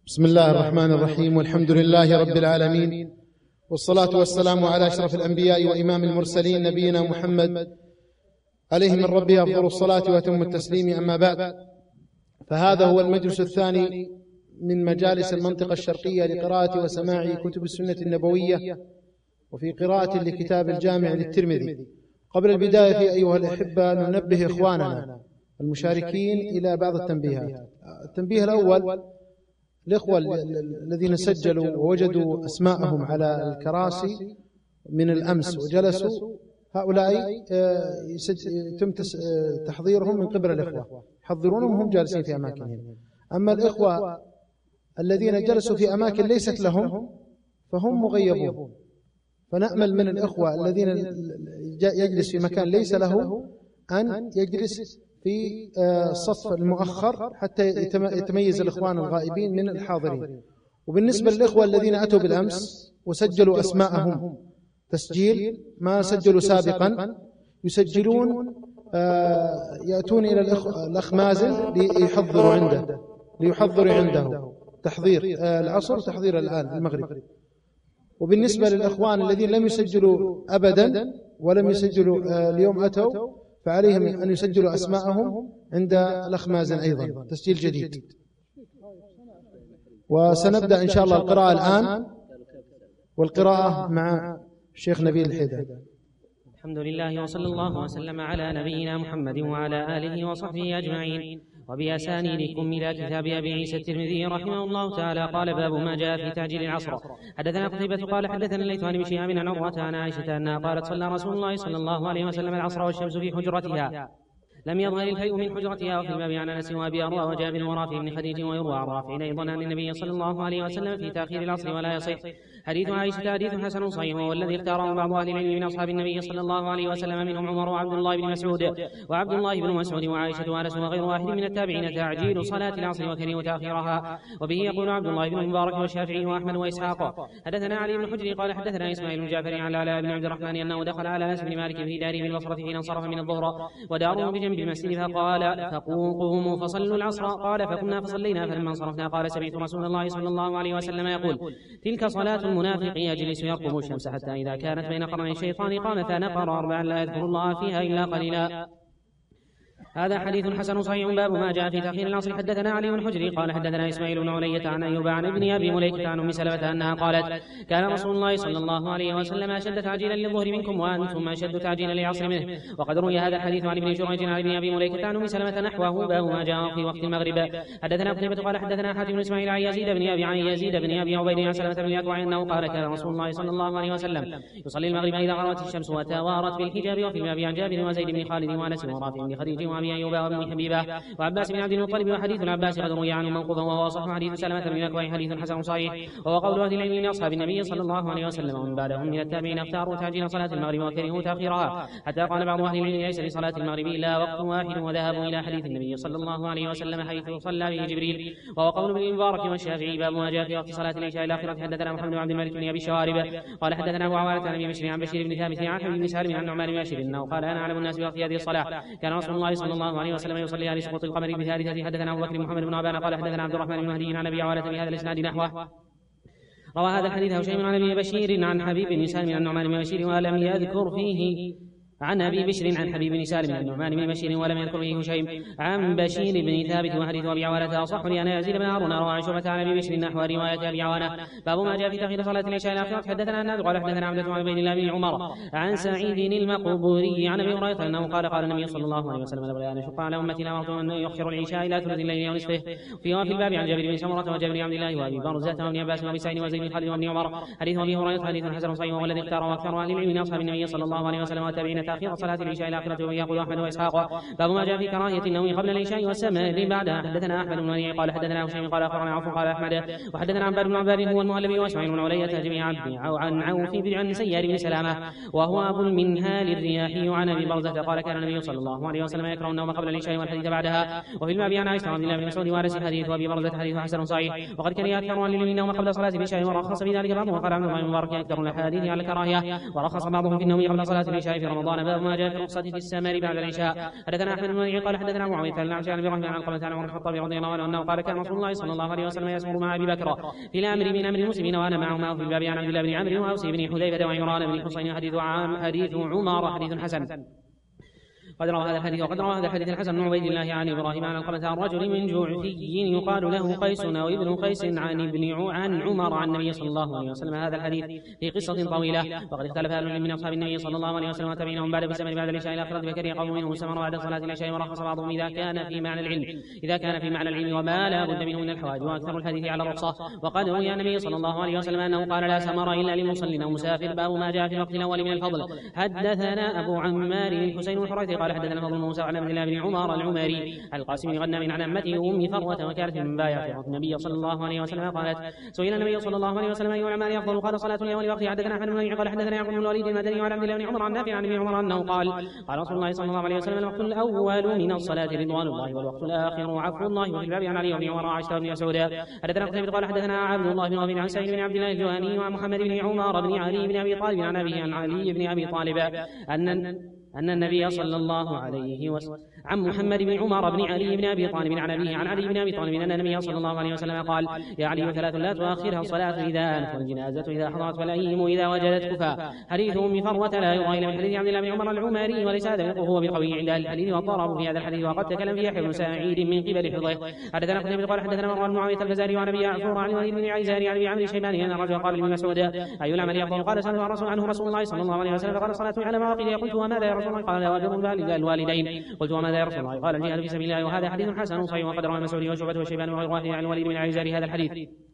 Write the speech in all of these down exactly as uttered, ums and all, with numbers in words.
بسم الله الرحمن الرحيم، والحمد لله رب العالمين، والصلاة والسلام على أشرف الأنبياء وإمام المرسلين نبينا محمد عليه من ربه أفضل الصلاة وأتم التسليم. أما بعد، فهذا هو المجلس الثاني من مجالس المنطقة الشرقية لقراءة وسماع كتب السنة النبوية، وفي قراءة لكتاب الجامع للترمذي. قبل البداية في أيها الأحبة ننبه إخواننا المشاركين إلى بعض التنبيهات. التنبيه الأول: الإخوة الذين سجلوا ووجدوا أسماءهم على الكراسي من الأمس وجلسوا، هؤلاء يتم تحضيرهم من قبل الإخوة، يحضرونهم هم جالسين في أماكنهم. أما الإخوة الذين جلسوا في أماكن ليست لهم فهم مغيبون، فنأمل من الإخوة الذين يجلس في مكان ليس له أن يجلس في الصف المؤخر حتى يتميز الإخوان الغائبين من الحاضرين. وبالنسبة للإخوة الذين أتوا بالأمس وسجلوا أسماءهم تسجيل ما سجلوا سابقا، يسجلون يأتون إلى الأخ مازن ليحضروا عنده ليحضروا عنده تحضير العصر تحضير الآن المغرب. وبالنسبة للإخوان الذين لم يسجلوا أبدا ولم يسجلوا اليوم أتوا، فعليهم أن يسجلوا أسماءهم عند الأخ مازن أيضا تسجيل جديد. وسنبدأ إن شاء الله القراءة الآن، والقراءة مع الشيخ نبيل الحيدر. الحمد لله، وصلى الله وسلم على نبينا محمد وعلى آله وصحبه أجمعين. وبأسانيدكم إلى كتاب أبي عيسى الترمذي رحمه الله تعالى قال: باب ما جاء في تعجيل العصر. حدثنا قتيبة قال حدثنا الليث عن بشهاب عن عروة عن عائشة أنها قالت: صلى رسول الله صلى الله عليه وسلم العصر والشمس في حجرتها، لم يظهر الفيء من حجرتها. وفي الباب عن انس وابي اروى وجابر ورافع بن خديج ويروى عن رافع ايضا عن النبي صلى الله عليه وسلم في تاخير العصر ولا يصح. حديث عائشه حديث حسن صحيح، وهو الذي اختاره بعض اهل العلم من اصحاب النبي صلى الله عليه وسلم، منهم عمر وعبد الله بن مسعود وعبد الله بن مسعود وعائشه وانس وغير واحد من التابعين تعجيل صلاه العصر وكرهوا تاخيرها. وبه يقول عبد الله بن المبارك والشافعي واحمد واسحاق. حدثنا علي بن حجر قال حدثنا اسماعيل بن جعفر عن العلاء بن عبد الرحمن انه دخل على انس بن مالك في داره بالبصره حين انصرف من الظهر وداره بجنب المسجد، فقال: فقوموا فصلوا العصر. قال: فكنا فصلينا، فلما انصرفنا قال: سمعت رسول الله صلى الله عليه وسلم يقول: تلك صلاة المنافق يجلس يرقب الشمس حتى إذا كانت بين قرني الشيطان قام فنقر أربعا لا يذكر الله فيها إلا قليلا. هذا حديث حسن صحيح. باب ما جاء في تأخير العصر. حدثنا علي بن حجر قال حدثنا إسماعيل بن علية عن أيوب عن ابن أبي مليكة عن أم سلمة أنها قالت: كان رسول الله صلى الله عليه وسلم أشد تعجيلا للظهر منكم وأنتم أشد تعجيلا للعصر منه. وقد روي هذا الحديث عن ابن جريج عن ابن أبي مليكة عن أم سلمة نحوه. باب ما جاء في وقت المغرب. حدثنا قتيبة قال حدثنا حاتم بن إسماعيل عن يزيد بن أبي عن يزيد بن أبي عبيد عن سلمة بن الأكوع أنه قال: كان رسول الله صلى الله عليه وسلم يصلي المغرب إذا غربت الشمس وتوارت بالحجاب. وفي الباب عن جابر وزيد بن خالد وأنس ورافع بن خديج وأبي أيوب وأم حبيبة وعباس بن عبد المطلب. وحديث العباس قد روي عنه موقوفا وهو صح. حديث سلمة بن الأكوع حديث حسن صحيح، وهو قول أهل العلم من أصحاب النبي صلى الله عليه وسلم ومن بعدهم من التابعين اختاروا تعجيل صلاة المغرب وكرهوا تأخيرها، حتى قال بعض أهل العلم: ليس لصلاة المغرب إلا وقت واحد. وذهبوا إلى حديث النبي صلى الله عليه وسلم حيث صلى به جبريل، وهو قول ابن المبارك والشافعي. باب ما جاء في وقت صلاة العشاء الآخرة. حدثنا محمد بن عبد الملك بن أبي الشوارب قال حدثنا أبو عوانة عن أبي بشر عن بشير بن ثابت عن حبيب بن سالم عن نعمان بن بشير أنه قال: أنا أعلم الناس بوقت هذه الصلاة. كان رسول الله صلى الله عليه وسلم يصلي على سقوط القمر بثالثة. حدثنا أبو بكر محمد بن عبان قال حدثنا عبد الرحمن بن مهدي عن أبي عوانة بهذا الإسناد نحوه. روى هذا الحديث هشيم عن أبي بشير عن حبيب بن سالم عن نعمان بن بشير ولم يذكر فيه عن أبي بشر عن حبيب بن سالم عن نعمان بن بشير ولم يذكر فيه هشيم عن بشير بن ثابت. وحديث أبي عوانة أصح لأن يزيد بن هارون روى عن شعبة عن أبي بشر نحو رواية أبي عوانة. باب ما جاء في تأخير صلاة العشاء الآخرة. حدثنا النافع قال حدثنا عبدة عن عبيد الله بن عمر عن سعيد المقبوري عن أبي هريرة أنه قال: قال النبي صلى الله عليه وسلم: لولا أن يشق على أمتي لأمرت أن يؤخر العشاء إلى ثلث الليل ونصفه. في وفي الباب عن جابر بن سمرة وجابر بن عبد الله وأبي برزة وابن عباس وأبي سعيد وزيد بن خالد وابن عمر. حديث أبي هريرة حديث حسن صحيح، وهو الذي اختاره أكثر أهل العلم من أصحاب النبي صلى الله عليه وسلم وتابعين تأخير صلاة العشاء الآخرة. ويقول أحمد وإسحاق: باب ما جاء في كراهية النوم قبل العشاء والسماء بعدها. حدثنا أحمد بن منيع قال حدثنا هشيم قال أخبرنا عوف قال أحمد وحدثنا عن بن عباد هو المهلبي وإسماعيل بن علية جميعا عن عوف عن سيار بن سلامة وهو أبو المنهال الرياحي عن أبي برزة قال: كان النبي صلى الله عليه وسلم يكره النوم قبل العشاء والحديث بعدها. وفي الباب عن عائشة رضي الله بن مسعود وارث حديث أبي برزة حديث حسن صحيح. وقد كان أكثر أهل العلم النوم قبل صلاة العشاء ورخص في ذلك بعضهم. وقال عبد الله بن مبارك: أكثر الأحاديث على الكراهية ورخص بعضهم في النوم قبل صلاة العشاء في رمضان رمضان. باب ما جاء في الرخصة في السمر بعد العشاء. حدثنا أحمد بن منيع قال حدثنا معاوية بن الأعمش عن أبي عن القمة عن عمر الخطاب رضي الله عنه أنه قال كان رسول الله صلى الله عليه وسلم يسمر مع أبي بكر في الأمر من أمر المسلمين وأنا معهما. في الباب عن عبد الله بن عمرو وأوس بن حذيفة وعمران بن حصين حديث عام حديث عمر حديث حسن. قد روى هذا الحديث وقد روى هذا الحديث الحسن بن عبيد الله عن ابراهيم عن القمة عن رجل من جعفي يقال له قيس او ابن قيس عن ابن عن عمر عن النبي صلى الله عليه وسلم هذا الحديث في قصة طويلة. وقد اختلف اهل العلم من اصحاب النبي صلى الله عليه وسلم وتابعينهم بعد بالسمر بعد العشاء الى اخره فكره قوم منهم السمر بعد صلاة العشاء ورخص بعضهم اذا كان في معنى العلم اذا كان في معنى العلم وما لا بد منه من الحوادث واكثر الحديث على الرخصة. وقد روي عن النبي صلى الله عليه وسلم انه قال لا سمر الا لمصل او مسافر. باب ما جاء في الوقت الاول من الفضل. حدثنا ابو عمار الحسين الحريثي قال حدثنا فضل موسى عن عبد الله بن عمر العمري القاسم بن غنم عن عمته ام فروه وكانت من بايعه النبي صلى الله عليه وسلم قالت سئل النبي صلى الله عليه وسلم اي الاعمال افضل قال صلاه اليوم لوقتها. حدثنا احمد بن منيع قال حدثنا يعقوب بن الوليد المدني وعن عبد الله بن عمر عن نافع عن ابن عمر انه قال قال رسول الله صلى الله عليه وسلم الوقت الاول من الصلاه رضوان الله والوقت الاخر عفو الله. وفي الباب عن علي بن عمر وعائشه بن مسعود. حدثنا قتيبة قال حدثنا عبد الله بن غفير عن سعيد بن عبد الله الجهني وعن محمد بن عمر بن علي بن ابي طالب عن ابيه عن علي بن ابي طالب ان أن النبي صلى الله عليه وسلم عن محمد بن عمر بن علي بن أبي طالب عن أبيه عن علي بن أبي طالب أن النبي صلى الله عليه وسلم قال يا علي ثلاث لا تؤخرها الصلاة إذا آنت والجنازة إذا حضرت والأيم إذا وجدت كفا. حديث أم فروة لا يروى إلا من حديث عبد الله بن عمر العمري وليس هذا هو بالقوي عند أهل الحديث والضرر في هذا الحديث وقد تكلم فيه يحيى بن سعيد من قبل حفظه. حدثنا قتيبة قال حدثنا مروان بن معاوية الفزاري وعن أبي يعفور عن وليد بن عيزاري عن أبي عمرو الشيباني أن الرجل قال لابن مسعود أي العمل أفضل قال سأل الرسول عنه رسول الله صلى الله عليه وسلم فقال الصلاة على مواقيتها قلت وماذا يا رسول الله قال لا الوالدين قلت وماذا يا رسول الله قال الجهاد في سبيل الله. وهذا حديث حسن صحيح وقد روى المسعودي وشعبة والشيباني وغير واحد عن الوليد بن عيزاري هذا الحديث.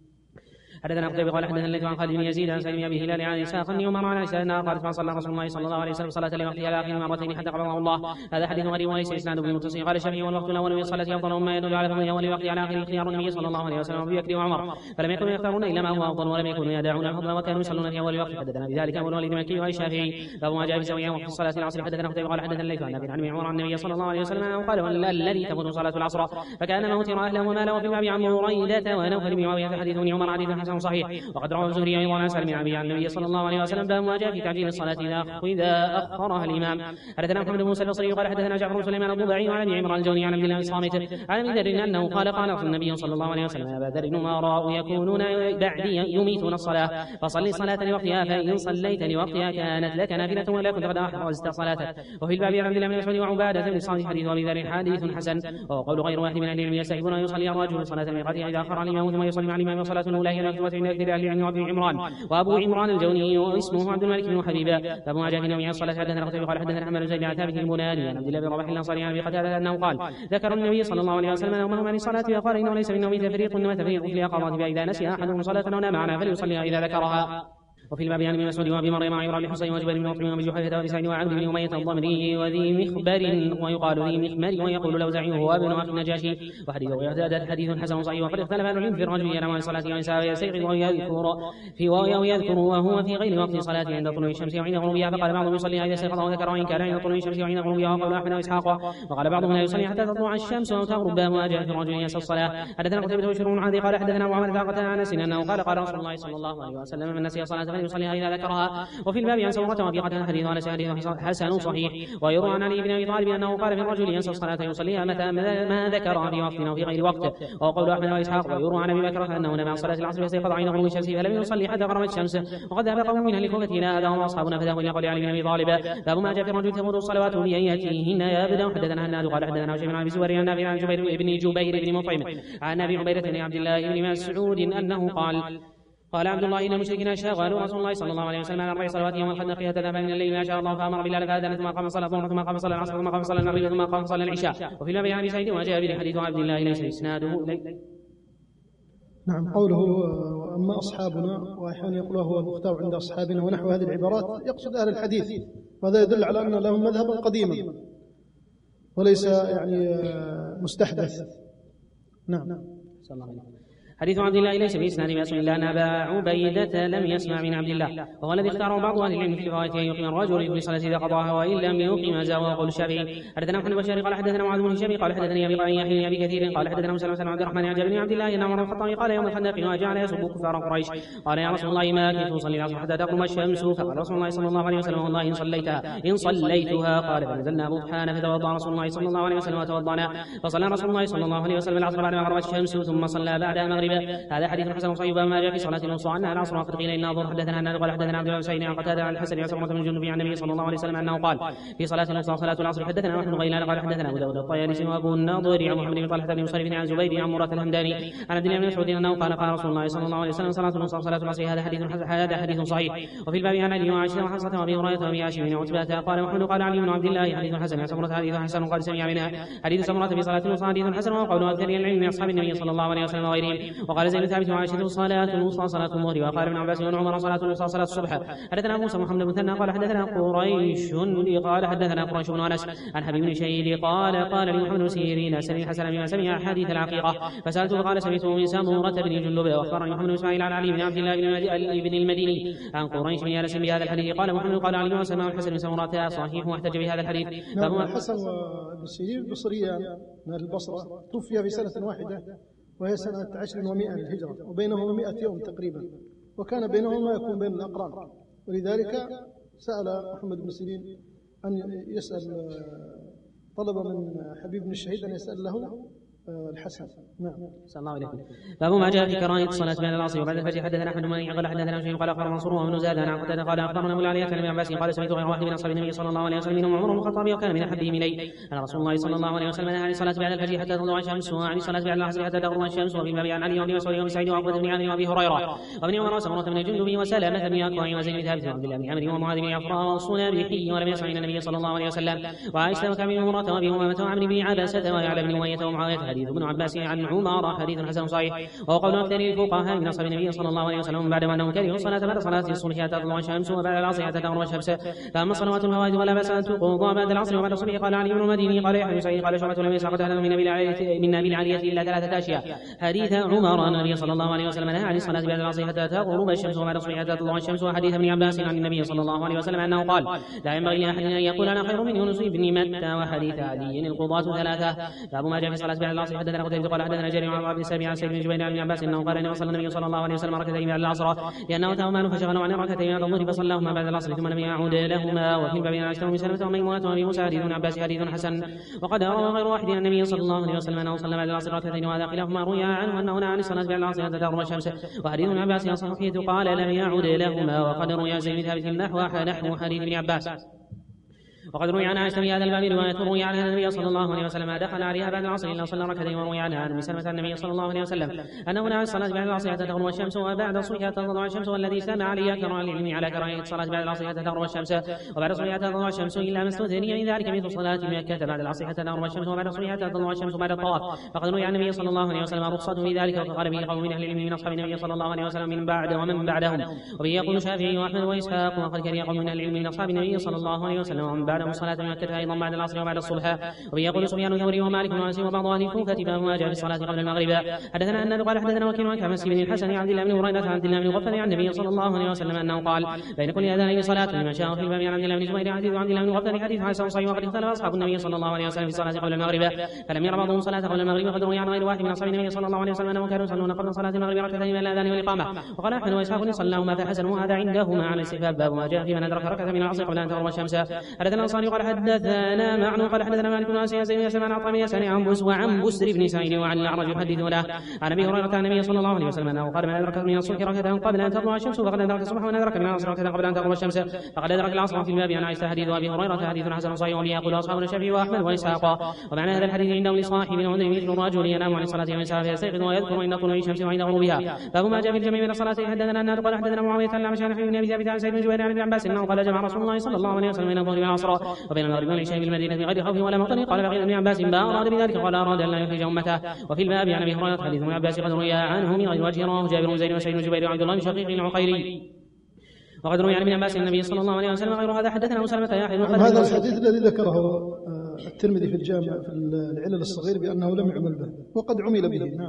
حدثنا قتيبة قال حدثنا الليث عن خالد بن يزيد عن سليم ابي هلال عن اسحاق بن عمر عن عائشة انها قالت فصلى رسول الله صلى الله عليه وسلم صلاة لوقتها الاخر مرتين حتى قبضه الله. هذا حديث غريب وليس اسناده بمتصل. قال الشافعي والوقت الاول من الصلاة افضل مما يدل على فضل اول وقت على اخر خيار النبي صلى الله عليه وسلم وابي بكر وعمر فلم يكونوا يختارون الا ما هو افضل ولم يكونوا يدعون الفضل وكانوا يصلون في اول وقت. حدثنا بذلك ابو الوليد المكي والشافعي. باب ما جاء في سويه وقت صلاة العصر. حدثنا قتيبة قال حدثنا الليث عن ابي عن عمر عن النبي صلى الله عليه وسلم انه قال الذي تفوت صلاة العصر فكان موتر اهله وماله. وفي الباب عن بريدة ونوفل بن معاوية حديث ابن عمر حديث حسن صحيح. وقد روى الزهري ايضا عن سلم عن النبي صلى الله عليه وسلم باب ما جاء في تعجيل الصلاة اذا اخرها الامام. حدثنا محمد بن موسى البصري قال حدثنا جعفر بن سليمان الضبعي عن ابي عمران الجوني عن عبد الله الصامت عن ابي ذر انه قال قال رسول النبي صلى الله عليه وسلم يا ابا ذر امراء يكونون بعدي يميتون الصلاة فصلي صلاة لوقتها فان صليت لوقتها كانت لك نافلة ولا كنت قد احرزت صلاتك. وفي الباب عن عبد الله بن مسعود وعبادة بن الصامت حديث ابي ذر حديث حسن. وقول غير واحد من اهل العلم يستحبون ان يصلي الرجل صلاة ميقاتها اذا اخر الامام ثم يصلي مع الامام صلاة الاولى هي مكتوبة عند اكثر اهل العلم وابن عمران وابو عمران الجوني واسمه عبد الملك بن حبيبة. باب ما جاء في نوم الصلاة. حدثنا قتيبة قال حدثنا حماد بن زيد عن ثابت البناني عن عبد الله بن رباح الانصاري عن ابي قتادة انه قال ذكر النبي صلى الله عليه وسلم نومه عن الصلاة فقال انه ليس من نوم تفريق انما تفريق في اليقظة فاذا نسي احدهم صلاة او نام عنها فليصليها اذا ذكرها. وفي الباب عن ابن مسعود وابي مريم وعمران بن حصين وجبير بن مطعم وابي جحيفة وابي سعيد وعبد بن امية الضمري وذي مخبر ويقال ذي مخمر ويقول الاوزاعي هو ابن اخي النجاشي. وحديث ويعتاد حديث حسن صحيح. وقد اختلف اهل العلم في الرجل ينام عن صلاة ويسعى ويستيقظ ويذكر في ويذكر وهو في غير وقت صلاة عند طلوع الشمس وعند غروبها. فقال بعضهم يصلي اذا استيقظ وذكر وان كان عند طلوع الشمس وعند غروبها وقال احمد واسحاق. وقال بعضهم لا يصلي حتى تطلع الشمس او تغرب. باب ما جاء في الرجل ينسى الصلاة. حدثنا قتيبة بن شرون عادي قال حدثنا ابو عمرو فاقة عن انس انه قال قال رسول الله صلى الله عليه وسلم من نسي صلاة فليصليها اذا ذكرها. وفي الباب عن سمرة وابي قتادة حديث على حديث حسن صحيح. ويروى عن علي بن ابي طالب انه قال في الرجل ينسى الصلاة يصليها متى ما ذكر في وقت او في غير وقت. وقول احمد واسحاق. ويروى عن ابي بكر انه نام عن صلاة العصر فاستيقظ عند غروب الشمس فلم يصلي حتى غربت الشمس. وقد ذهب قوم من اهل الكوفة الى هذا هم اصحابنا فذهبوا الى قول علي بن ابي طالب. باب ما جاء في الرجل تفوت الصلوات بأياتهن يبدا. حدثنا هناد قال حدثنا هشام بن ابي زهير عن نافع عن جبير بن جبير بن مطعم عن ابي عبيدة بن عبد الله بن مسعود انه قال قال عبد الله ان المشركين شغلوا رسول الله صلى الله عليه وسلم عن اربع صلوات يوم الخندق تذهب من الليل ما شاء الله فامر بلال فاذن ثم قام صلى الظهر ثم قام صلى العصر ثم قام صلى المغرب ثم قام صلى العشاء. وفي الباب عن ابي سعيد وجابر حديث عبد الله ليس اسناده. نعم. قوله اما اصحابنا واحيانا يقول هو المختار عند اصحابنا ونحو هذه العبارات يقصد اهل الحديث وهذا يدل على ان لهم مذهبا قديما وليس يعني مستحدث. نعم. حديث عبد الله ليس بإسناد بأس إلا أن أبا عبيدة لم يسمع من عبد الله، وهو الذي اختاره بعض أهل العلم في روايته أن يقيم الرجل في صلاة إذا قضاها وإن لم يقيم زاوى. وقول الشافعي حدثنا محمد بن بشار قال حدثنا معاذ بن هشام قال حدثني أبي قال يحيى أبي كثير قال حدثنا مسلم بن عبد الرحمن عن جابر بن عبد الله أن عمر بن الخطاب قال يوم الخندق وجعل يسب كفار قريش قال يا رسول الله ما كنت أصلي العصر حتى تقوم الشمس، فقال رسول الله صلى الله عليه وسلم والله إن صليتها إن صليتها قال فنزلنا بطحان فتوضأ رسول الله صلى الله عليه وسلم وتوضأنا فصلى رسول الله صلى الله عليه وسلم العصر بعد ما غربت الشمس ثم صلى بعدها المغرب. هذا حديث حسن صحيح ما جاء في صلاة الوسطى عنها العصر وقد قيل إن أظهر حدثنا أن قال حدثنا عبد الله بن سعيد عن قتادة عن الحسن وسمرة بن جندب عن النبي صلى الله عليه وسلم أنه قال في صلاة الوسطى صلاة العصر حدثنا واحد غيلان قال حدثنا أبو داود الطيالسي وأبو الناظر عن محمد بن طلحة بن مصرف عن زبير عن مرة الهمداني عن عبد الله بن مسعود أنه قال قال رسول الله صلى الله عليه وسلم صلاة الوسطى صلاة العصر. هذا حديث هذا حديث صحيح. وفي الباب عن علي وعائشة وحفصة وأبي هريرة وأبي هاشم وعتبة قال محمد قال علي بن عبد الله حديث حسن عن سمرة حديث حسن قال سمع منها حديث سمرة في صلاة الوسطى حديث حسن وقول أكثر العلم من أصحاب النبي صلى الله عليه وسلم وغيرهم. وقال زيد ثابت وعائشة صلاة الوسطى صلاة الظهر وقال ابن عباس وعمر صلاة الوسطى صلاة الصبح. حدثنا موسى محمد بن مثنى قال حدثنا قريش قال حدثنا قريش بن أنس عن حبيب بن شهيد قال قال لي محمد بن سيرين سمع الحسن بما سمع حديث العقيقة فسألته قال سمعته من سمرة بن جندب وأخبرني محمد بن إسماعيل عن علي بن عبد الله بن المديني عن قريش بن أنس بهذا الحديث قال محمد قال علي وسمع الحسن بن سمرة صحيح واحتج بهذا الحديث. نعم الحسن بن سيرين بصريان من البصرة توفي في سنة واحدة وهي سنة عشر ومائة للهجرة وبينهما مائة يوم تقريبا، وكان بينهما ما يكون بين الأقران، ولذلك سأل محمد بن سيرين أن يسأل طلب من حبيب بن الشهيد أن يسأل له الحسن. نعم. صلى الله عليه وسلم. باب ما جاء في كراهية الصلاة بين العصر وبعد الفجر. حدثنا أحمد بن قال حدثنا شيخ قال أخبرنا منصور وابن زاد عن قتادة قال أخبرنا أبو العالية عن ابن عباس قال سمعت غير واحد من أصحاب النبي صلى الله عليه وسلم منهم عمر بن الخطاب وكان من أحبهم إليه أن رسول الله صلى الله عليه وسلم نهى عن الصلاة بعد الفجر حتى تطلع الشمس وعن الصلاة بعد العصر حتى تغرب الشمس. وفي الباب عن علي وابن مسعود وابن سعيد وعقبة بن عامر وأبي هريرة وابن عمر وسمرة بن جندب وسلامة بن أكوع وزيد بن ثابت وعبد الله بن عمرو ومعاذ بن عفراء والصنابحي ولم يسمع من النبي صلى الله عليه وسلم وعائشة وكعب بن مرة وأبي أمامة وعمرو بن عباسة ويعلى بن أمية ومعاوية. حديث ابن عباس عن عمر حديث حسن صحيح. وقول أكثر الفقهاء من أصحاب النبي صلى الله عليه وسلم بعدما أنهم كرهوا الصلاة بعد صلاة الصبح حتى تطلع الشمس وبعد العصر حتى تغرب الشمس. فأما صلوات الفوائد ولا بأس أن تقضى بعد العصر وبعد الصبح. قال علي بن المديني قال يحيى بن سعيد قال شعبة لم يسمع قتادة من أبي العالية إلا ثلاثة أشياء. حديث عمر أن النبي صلى الله عليه وسلم نهى عن الصلاة بعد العصر حتى تغرب الشمس وبعد الصبح حتى تطلع الشمس. وحديث ابن عباس عن النبي صلى الله عليه وسلم أنه قال لا ينبغي لأحد أن يقول أنا خير من يونس بن متى. وحديث علي القضاة ثلاثة. باب ما جاء في الصلاة بعد العصر. حدثنا قتيبة قال حدثنا جرير عن عبد السابع عن سيد بن جبير عن عباس انه قال ان وصل النبي صلى الله عليه وسلم ركعتين بعد العصر لانه اتاه مال فشغله عن ركعتين بعد الظهر فصلاهما بعد العصر ثم لم يعود لهما. وفي الباب عن عائشة وسلمة وميمونة وابي موسى حديث عباس حديث حسن. وقد روى غير واحد عن النبي صلى الله عليه وسلم انه صلى بعد العصر ركعتين وهذا خلافهما روي عنه انه نهى عن الصلاه بعد العصر حتى تغرب الشمس. وحديث ابن عباس صحيح قال لم يعود لهما. وقد روي زيد بن ثابت نحو نحو حديث ابن عباس. وقد روي عن عائشة في هذا الباب رواية روي عنها النبي صلى الله عليه وسلم دخل عليها بعد العصر إلا صلى ركعتين. وروي عنها عن سلمة النبي صلى الله عليه وسلم أنه نهى الصلاة بعد العصر حتى تغرب الشمس وبعد الصبح حتى تطلع الشمس. والذي سمع علي أكثر العلم على كراهية الصلاة بعد العصر حتى تغرب الشمس وبعد الصبح حتى تطلع الشمس إلا ما استثني من ذلك مثل صلاة مكة بعد العصر حتى تغرب الشمس وبعد الصبح حتى تطلع الشمس بعد الطواف. فقد روي عن النبي صلى الله عليه وسلم رخصة في ذلك وقال به قوم من أهل العلم من أصحاب النبي صلى الله عليه وسلم من بعد ومن بعدهم. وبه يقول الشافعي وأحمد وإسحاق. وقد كره قوم من أهل العلم من أصحاب النبي صلى الله عليه وسلم ومن بعدهم صلاة مكة أيضا بعد العصر وبعد الصبح. ويقول سفيان الثوري ومالك بن انس وبعض اهل الكوفه باب ما جاء في الصلاه قبل المغرب. حدثنا ان قال حدثنا وكيل عن كمس بن الحسن عن عبد الله بن هريره عن عبد الله بن غفل عن النبي صلى الله عليه وسلم انه قال بين كل اذانين صلاه لمن شاء. في الباب عن عبد الله بن جبير حديث عن عبد الله بن غفل حديث حسن صحيح. وقد اختلف اصحاب النبي صلى الله عليه وسلم في الصلاه قبل المغرب فلم يرى بعضهم صلاه قبل المغرب. وقد روي عن غير واحد من اصحاب النبي صلى الله عليه وسلم انهم كانوا يصلون قبل صلاه المغرب ركعتين من الاذان والاقامه. وقال احمد واسحاق صلاهما فحسن وهذا عندهما على الاستحباب. باب ما جاء في من ادرك ركعه من العصر قبل ان تغرب الشمس. حدثنا الانصاري قال حدثنا معن قال حدثنا مالك بن انس زيد بن عطاء بن يسار عن بس وعن بسر بن سعيد وعن الاعرج يحدث له عن ابي هريره عن النبي صلى الله عليه وسلم انه قال من ادرك من الصبح ركعه قبل ان تطلع الشمس فقد ادرك الصبح ومن ادرك من العصر ركعه قبل ان تغرب الشمس فقد ادرك العصر. في الباب عن عائشه حديث ابي هريره حديث حسن صحيح. وبه يقول اصحاب الشافعي واحمد واسحاق. ومعنى هذا الحديث عندهم لصاحب العذر مثل الرجل ينام عن الصلاه من ساعه فيستيقظ ويذكر عند طلوع الشمس وعند غروبها. باب ما جاء في الجميع من الصلاه. حدثنا ان قال حدثنا معاويه عن عائشه بن ابي ثابت عن سيد بن جبير عن ابن عباس انه قال جمع رسول الله صلى الله عليه وسلم بين الظهر والعصر وبين المغرب والعشاء بالمدينه بغير خوف ولا مطر. قال بقي ابن عباس ما اراد بذلك قال اراد ان لا يخرج امته. وفي الباب عن ابي هريره حديث ابن عباس قد روي عنه من غير وجه رواه جابر بن زيد وسعيد بن جبير وعبد الله بن شقيق العقيلي. وقد روي عن ابن عباس النبي صلى الله عليه وسلم غير هذا. حدثنا سلمة يحيى بن هذا الحديث الذي ذكره الترمذي في الجامع في العلل الصغير بانه لم يعمل به وقد عمل به. نعم.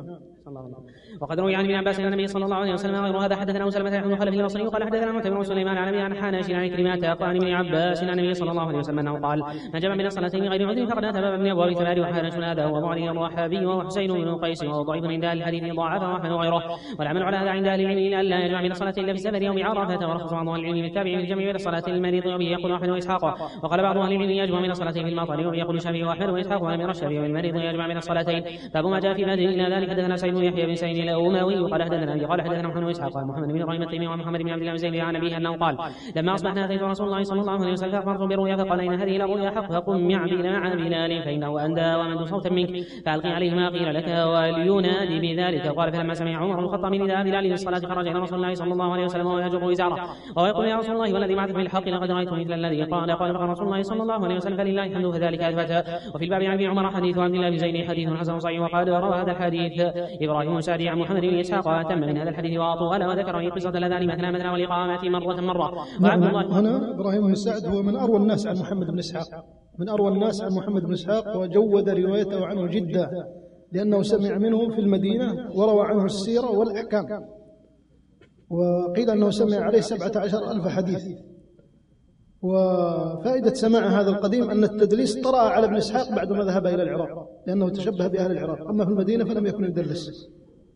وقد روي عن ابن عباس ان النبي صلى الله عليه وسلم غير هذا حدثنا سلمة بن خلف البصري قال حدثنا معتمر سليمان عن ابي عن حناش عن كلمات قال ابن عباس ان النبي صلى الله عليه وسلم انه قال من جمع بين الصلاتين غير عذر فقد اتى باب من ابواب الكبائر وحناش هذا هو معلي الرحابي وحسين بن قيس وهو ضعيف عند اهل الحديث ضاعفه احمد وغيره والعمل على هذا عند اهل العلم ان لا يجمع بين الصلاتين الا في السفر يوم عرفه ورخص بعض اهل العلم بالتابع بالجمع بين الصلاتين المريض وبه يقول احمد واسحاق وقال بعض اهل العلم يجمع بين الصلاتين في المطر وبه يقول الشافعي واحمد واسحاق وامير الشافعي والمريض يجمع بين الصلاتين باب ما جاء في بدء الى ذلك حدثنا سعيد بن يحيى بن سعيد الأموي قال حدثنا قال حدثنا محمد واسحاق محمد بن ابراهيم التيمي ومحمد بن عبد الله زيد عن ابيه انه قال لما اصبحنا اتيت رسول الله صلى الله عليه وسلم فاخبرت بالرؤيا فقال ان هذه الرؤيا حق فقم مع بلال فانه اندى ومن صوتا منك فالقي عليه ما قيل لك ولينادي بذلك قال فلما سمع عمر الخطاب نداء بلال للصلاه خرج الى رسول الله صلى الله عليه وسلم وهو يجر ازاره وهو يقول يا رسول الله والذي بعثك بالحق لقد رايت مثل الذي قال قال فقال رسول الله صلى الله عليه وسلم فلله الحمد فذلك اثبت. وفي الباب عن ابي عمر حديث عبد الله بن زيد حديث حسن صحيح وقال روى هذا الحديث ابراهيم سعدي عن محمد بن اسحاق واتم من هذا الحديث واطول وذكر في قصه الاذان مثنى مثنى والاقامه مره مره. وعبد الله هنا ابراهيم بن سعد هو من اروى الناس عن محمد بن اسحاق من اروى الناس عن محمد بن اسحاق وجود روايته عنه جدا لانه سمع منه في المدينه وروى عنه السيره والاحكام وقيل انه سمع عليه سبعة عشر ألف حديث. وفائدة سماع هذا القديم أن التدليس طرأ على ابن إسحاق بعدما ذهب إلى العراق لأنه تشبه بأهل العراق أما في المدينة فلم يكن يدلس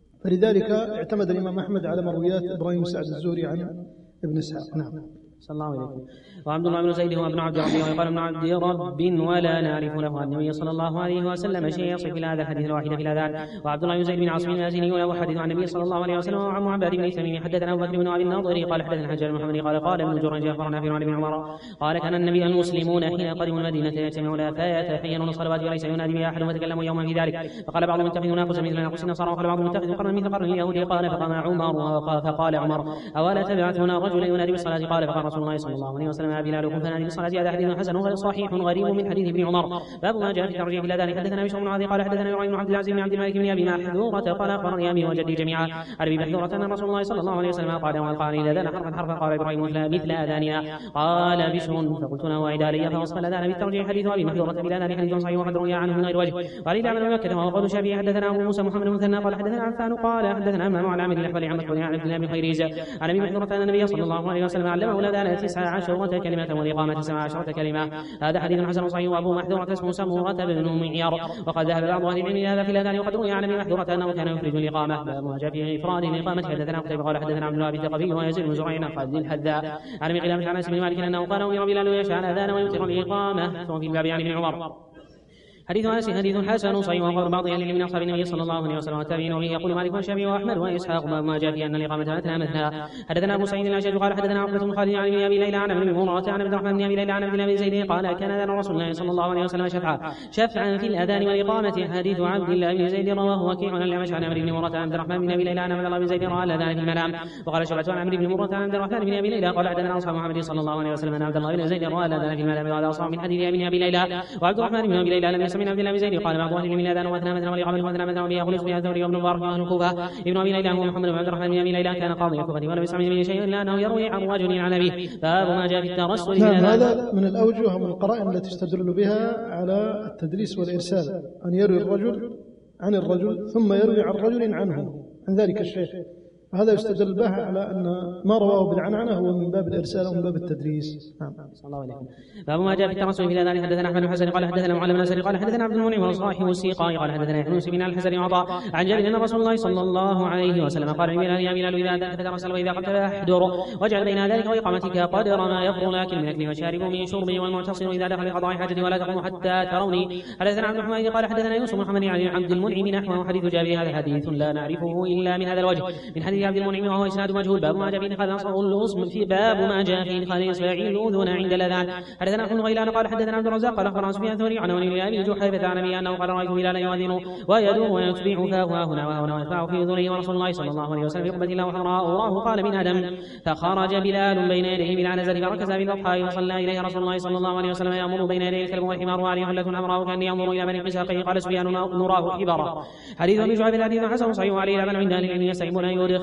فلذلك اعتمد الإمام أحمد على مرويات إبراهيم سعد الزهري عن ابن إسحاق. نعم. صلى الله عليه وسلم. وعبد الله بن زيد هو ابن عبد ربه ويقال ابن عبد رب ولا نعرف له النبي صلى الله عليه وسلم شيء يصف الى هذا الحديث الواحد في الاذان. وعبد الله بن زيد بن عاصم المازني وله حديث عن النبي صلى الله عليه وسلم وعن معبد بن تميم حدثنا ابو بكر بن ابي الناظر قال حدثنا حجاج بن محمد قال قال ابن جريج اخبرنا في عن ابن عمر قال كان النبي المسلمون حين قدموا المدينه يجتمعون فيتحينون الصلوات وليس ينادي بها احد وتكلموا يوما في ذلك فقال بعضهم اتخذوا ناقوس مثل ناقوس النصارى وقال بعضهم اتخذوا قرنا مثل قرن اليهود قال فقام عمر فقال عمر اولا تبعثنا رجلا ينادي بالصلاه قال فقال رسول الله صلى الله عليه وسلم بلال كن فنادي بالصلاه هذا حديث حسن صحيح غريب من حديث ابن عمر. باب ما جاء في ترجيح الاذان حدثنا بشر بن عاذ قال حدثنا ابراهيم بن عبد العزيز بن عبد الملك بن ابي محذوره قال اخبرني ابي وجدي جميعا عن ابي محذوره ان رسول الله صلى الله عليه وسلم قال والقال اذا اذان حرفا حرفا قال ابراهيم مثل اذاننا قال بشر فقلت له وعد علي فوصف الاذان بالترجيح حديث ابي محذوره بالاذان حديث صحيح وقد روي عنه من غير وجه. قال اذا من مكه وهو قول الشافعي حدثنا ابو موسى محمد بن مثنى قال حدثنا عفان قال حدثنا امام عن عامر الاحول عن مسعود عن عبد الله بن خيريز عن ابي محذوره ان النبي صلى الله عليه وسلم علمه الاذان تسع عشرة كلمه والاقامه تسع عشرة كلمه. هذا حديث حسن صحيح وابو محذوره اسمه سموره بن معيار وقد ذهب بعض اهل العلم الى هذا في الاذان وقد روي عن ابي محذوره انه كان يخرج الاقامه. باب ما جاء في افراد الاقامه حدثنا قتيبة قال حدثنا عبد الله بن الثقفي ويزيد بن زريع قال الحذاء عن ابي قلابه عن انس بن مالك انه قال امر بلال يشاء الاذان ويوتر الاقامه. ثم في الباب عن ابن عمر حديث انس حديث حسن صحيح وقول بعض اهل من اصحاب النبي صلى الله عليه وسلم والتابعين وفيه يقول مالك والشافعي واحمد واسحاق ما جاء في ان الاقامه مثنى مثنى. حدثنا ابو سعيد الاشج قال حدثنا عقبه بن خالد عن ابي ليلى عن ابي مرة عن عبد الرحمن بن ابي ليلى عن ابن ابي زيد قال كان اذان رسول الله صلى الله عليه وسلم شفعا شفعا في الاذان والاقامه. حديث عبد الله بن زيد رواه وكيع عن الاعمش عن عمرو بن مرة عن عبد الرحمن بن ابي ليلى عن عبد الله بن زيد راى الاذان في المنام. وقال شعبة عن عمرو بن مرة عن عبد الرحمن بن ابي ليلى قال حدثنا اصحاب محمد صلى الله عليه وسلم ان عبد الله بن زيد راى الاذان في المنام وهذا اصحاب من حديث ابن ابي ليلى. وعبد الرحمن بن ابي ليلى لم يسمع من عبد الله بن زيد قال بعض اهل من الاذان واثنى مثلا والاقامه واثنى مثلا وبه يقول اسمه الثوري وابن مبارك واهل الكوفه. ابن ابي ليلى هو محمد بن عبد الرحمن بن ابي ليلى كان قاضي الكوفه ولم يسمع من شيء الا انه يروي عن رجل عن ابيه. باب ما جاء في الترسل. نعم هذا من الاوجه ومن القرائن التي تستدل بها على التدليس والارسال ان يروي الرجل عن الرجل ثم يروي عن رجل عنه عن ذلك الشيخ فهذا يستدل به على أن ما رواه بالعنعنة هو من باب الإرسال أو من باب التدريس. نعم. صلى الله عليه وسلم. باب ما جاء في الترسل في الأذان حدثنا أحمد بن حسن قال حدثنا معل بن أسد قال حدثنا عبد المنعم وصاحب السيقاء قال حدثنا يونس بن الحسن وعطاء عن جابر أن رسول الله صلى الله عليه وسلم قال لبلال يا بلال إذا أذنت فترسل وإذا قمت فاحضر واجعل بين ذلك وإقامتك قدر ما يفضل لكن من أكل وشارب من شرب والمعتصر إذا دخل قضاء حاجة ولا تقوم حتى تروني. حدثنا عبد الحميد قال حدثنا يوسف محمد عن عبد المنعم نحوه حديث جابر هذا حديث لا نعرفه إلا من هذا الوجه من حديث عبد المنعم وهو إسناد مجهول. باب ما جاء في إدخال الأذن في باب ما جاء في إدخال إصبع الأذن عند الأذان. حدثنا ابن غيلان قال حدثنا عبد الرزاق قال أخبرنا سفيان الثوري عن ولي أبي جحيفة عن أبي أنه قال رأيت بلالا يؤذن ويدور ويتبع فاه هنا وهنا ويتبع في أذنه ورسول الله صلى الله عليه وسلم في قبة الله وحضراء وراه قال من آدم فخرج بلال بين يديه بالعنزة فركز بالأضحى وصلى إليه رسول الله صلى الله عليه وسلم يأمر بين يديه الكلب والحمار وعليه حلة حمراء وكان ينظر إلى بني قساقه قال سفيان نراه حبرا. حديث أبي جحيفة حديث حسن صحيح وعليه لبن عند أهل العلم يستحبون أن يدخل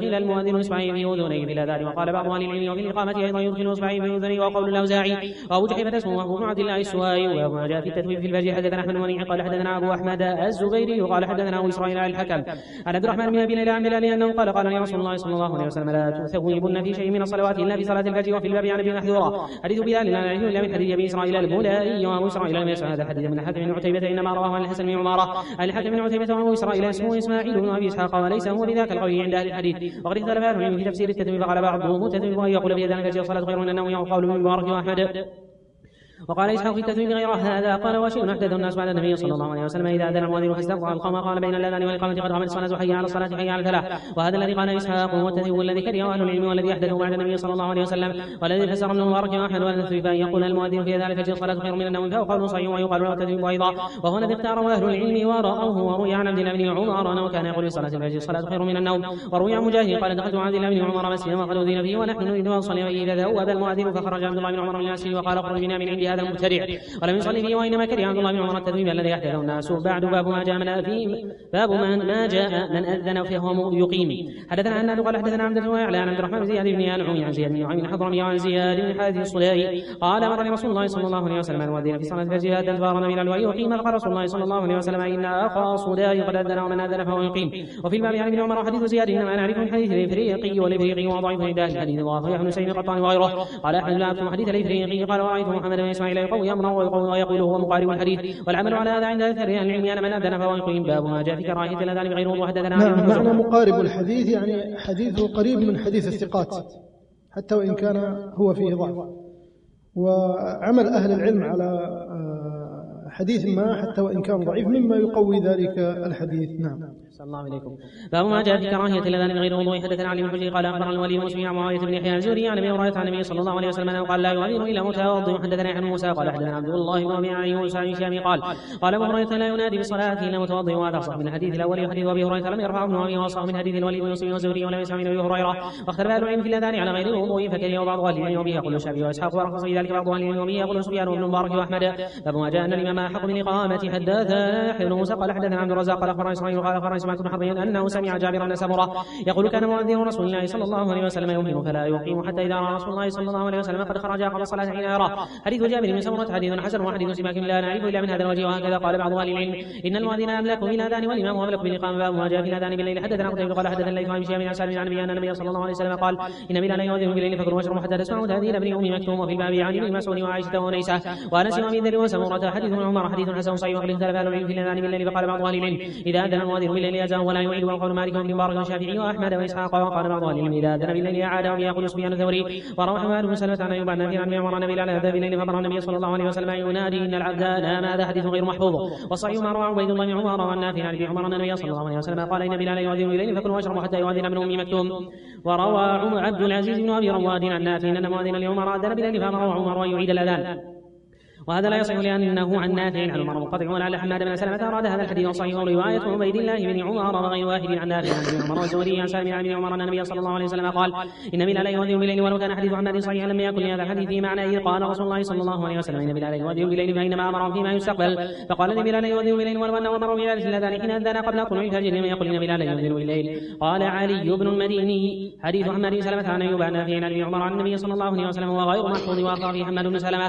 يدخل المؤذن اصبعيه في اذنيه في الاذان. وقال بعض اهل العلم وفي الاقامه ايضا يدخل اصبعيه في اذنيه، وقول الاوزاعي وابو جحيفه اسمه وابو بن عبد الله السوائي. وما جاء في التثويب في الفجر حدثنا احمد ونيع قال حدثنا ابو احمد الزبيري قال حدثنا ابو اسرائيل عن الحكم عن عبد الرحمن بن ابي ليلى عن بلال انه قال قال لي رسول الله صلى الله عليه وسلم لا تثوبن في شيء من الصلوات الا في صلاه الفجر. وفي الباب عن ابي محذورة حديث بلال لا نعرفه الا من حديث ابي اسرائيل البولائي. وابو اسرائيل لم يسمع هذا الحديث من الحكم بن عتيبة انما رواه عن الحسن بن عمارة عن الحكم بن عتيبة. وابو اسرائيل اسمه اسماعيل بن ابي اسحاق وليس هو بذاك القول عند اهل الحديث. وقد اختلف اهل العلم في تفسير التثويب فقال بعضهم التثويب وان يقول في اذان الفجر الصلاه خير من النوم وقول ابن مبارك واحمد. وقال إسحاق في التثويب غير هذا. قال وشيء أحدث الناس بعد النبي صلى الله عليه وسلم إذا أذن المؤذن فاستقطع القوم قال بين الأذان والإقامة قد قامت الصلاة حي على الصلاة حي على الفلاح. وهذا الذي قال إسحاق هو التثويب الذي كره أهل العلم والذي أحدثه بعد النبي صلى الله عليه وسلم والذي فسر ابن مبارك وأحمد والتثويب أن يقول المؤذن في أذان الفجر الصلاة خير من النوم فهو قول صحيح ويقال له التثويب أيضا. وهو الذي اختاره أهل العلم ورأوه. وروي عن عبد الله بن عمر أنه كان يقول صلاة الفجر الصلاة خير من النوم. وروي عن مجاهد قال دخلت عبد الله بن عمر مسجدا وقد أذن فيه ونحن نريد أن نصلي فإذا ذهب المؤذن فخرج عبد الله بن عمر من المسجد وقال اخرج بنا من عند هذا المبتدع ولم يصلي فيه. وإنما كره عبد الله بن عمر التثويب الذي يحدثه الناس. بعد باب ما جاء من في باب ما جاء من أذن فهو يقيم. حدثنا أن قال حدثنا عبد الله عن عبد الرحمن بن زياد بن أنعم عن زياد بن نعيم الحضرمي وعن زياد بن حارث الصلائي قال أمرني رسول الله صلى الله عليه وسلم المؤذن في صلاة الفجر حتى فارنا من الوعي وقيم. فقال رسول الله صلى الله عليه وسلم إن أخا صلائي قد أذن ومن أذن فهو يقيم. وفي الباب عن ابن عمر حديث زياد إنما نعرف من حديث الإفريقي والإفريقي وضعيف عند أهل الحديث وضعيف ابن سيد قطان وغيره. قال أحمد لا أكتم حديث الإفريقي قال ورأيت محمد بن إسماعيل يقوي أمره ويقول هو مقارب الحديث والعمل على هذا عند أكثر العلم أن من أذن فهو يقيم. باب ما جاء في كراهية الأذان بغير وضوء. حدثنا نعم معنى مقارب الحديث يعني حديثه قريب من حديث الثقات حتى وإن كان هو فيه ضعف. وعمل أهل العلم على حديث ما حتى وإن كان ضعيف مما يقوي ذلك الحديث. نعم. صلى الله عليكم. باب ما جاء في كراهية الأذان بغير وضوء. حدثنا علي بن حجر قال أخبرنا الوليد بن مسلم عن معاوية بن يحيى الزهري عن أبي هريرة عن النبي صلى الله عليه وسلم أنه قال لا يؤذن إلا متوضئ. حدثنا يحيى بن موسى قال حدثنا عبد الله بن أبي عن يونس عن هشام قال قال أبو هريرة لا ينادي بالصلاة إلا متوضئ. وهذا صح من الحديث الأول. وحديث أبي هريرة لم يرفعه ابن أبي وصح من حديث الوليد بن مسلم والزهري ولم يسمع من أبي هريرة. واختلف أهل العلم في الأذان على غير وضوء فكره بعض أهل العلم وبه يقول الشافعي وإسحاق ورخص في ذلك بعض أهل العلم وبه يقول سفيان بن مبارك وأحمد. باب ما جاء أن الإمام أحق بالإقامة. حدثنا يحيى بن موسى قال حدثنا عبد الرزاق قال أخبرنا إسماعيل قال أخبرنا إسماعيل بن حرب أنه سمع جابر بن سمرة يقول كان مؤذن رسول الله صلى الله عليه وسلم يؤذن فلا يقيم حتى إذا رأى رسول الله صلى الله عليه وسلم قد خرج قبل الصلاة حين يراه. حديث جابر بن سمرة حديث حسن وحديث سماك لا نعرف إلا من هذا الوجه. وهكذا قال بعض أهل العلم إن المؤذن أملك بالأذان والإمام أملك بالإقامة. باب ما جاء في الأذان بالليل. حدثنا قتيبة قال حدثنا الليث عن هشام عن سالم عن أن النبي صلى الله عليه وسلم قال إن بلالا يؤذن بالليل فكلوا واشربوا حتى تسمعوا تأذين ابن أم مكتوم. وفي الباب عن ابن مسعود وعائشة وأنيسة وأنس وأبي ذر وسمرة حديث عمر حديث حسن صحيح. وقد اختلف أهل العلم في الأذان بالليل فقال بعض أهل العلم إذا أذن المؤذن بالليل أجزاه ولا يعيد. وقول مالك بن مبارك والشافعي وأحمد وإسحاق. وقال بعض أهل العلم إذا أذن بالليل أعاد ويقول سفيان الثوري وروى حماد بن سلمة عن أيوب عن نافع عن عمر النبي على هذا بالليل فأمر النبي صلى الله عليه وسلم ينادي إن العبد نام. هذا حديث غير محفوظ. وصحيح ما روى عبيد الله بن عمر وعن نافع عن ابي عمر أن النبي صلى الله عليه وسلم قال إن بلالا يؤذن بالليل فكلوا واشربوا حتى يؤذن ابن أم مكتوم. وروى عبد العزيز بن أبي رواد عن نافع أن مؤذن اليوم أذن بالليل فأمر عمر أن يعيد الأذان. وهذا لا يصح لأنه عن نافع عن عمر منقطع ولعل حماد بن سلمة أراد هذا الحديث صحيح. رواية عبيد الله بن عمر وغير واحد عن نافع عن ابن عمر والزهري عن سالم عن ابن عمر أن النبي صلى الله عليه وسلم قال إن بلالا يؤذن بالليل. ولو كان حديث حماد صحيحا لم يكن لهذا الحديث في معنى إذ قال رسول الله صلى الله عليه وسلم إن بلالا يؤذن بالليل فإنما أمرهم فيما يستقبل. فقال إن بلالا يؤذن بالليل ولو أنه أمر بذلك في الأذان حين أذن قبل طلوع الفجر لم يقل إن بلالا يؤذن بالليل. قال علي بن المديني حديث حماد بن سلمة عن أيوب عن نافع عن ابن عمر عن النبي صلى الله عليه وسلم وغير محفوظ. وأخبر فيه حماد بن سلمة.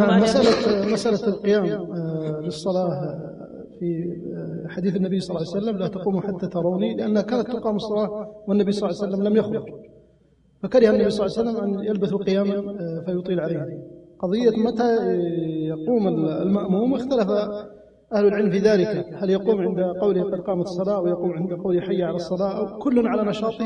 مسألة مسألة القيام للصلاة في حديث النبي صلى الله عليه وسلم لا تقوموا حتى تروني لأنها كانت تقام الصلاة والنبي صلى الله عليه وسلم لم يخرج فكره النبي صلى الله عليه وسلم أن يلبثوا قياما فيطيل عليه. قضية متى يقوم المأموم اختلف أهل العلم في ذلك هل يقوم عند قوله قد قامت الصلاة ويقوم عند قوله حي على الصلاة أو كل على نشاطه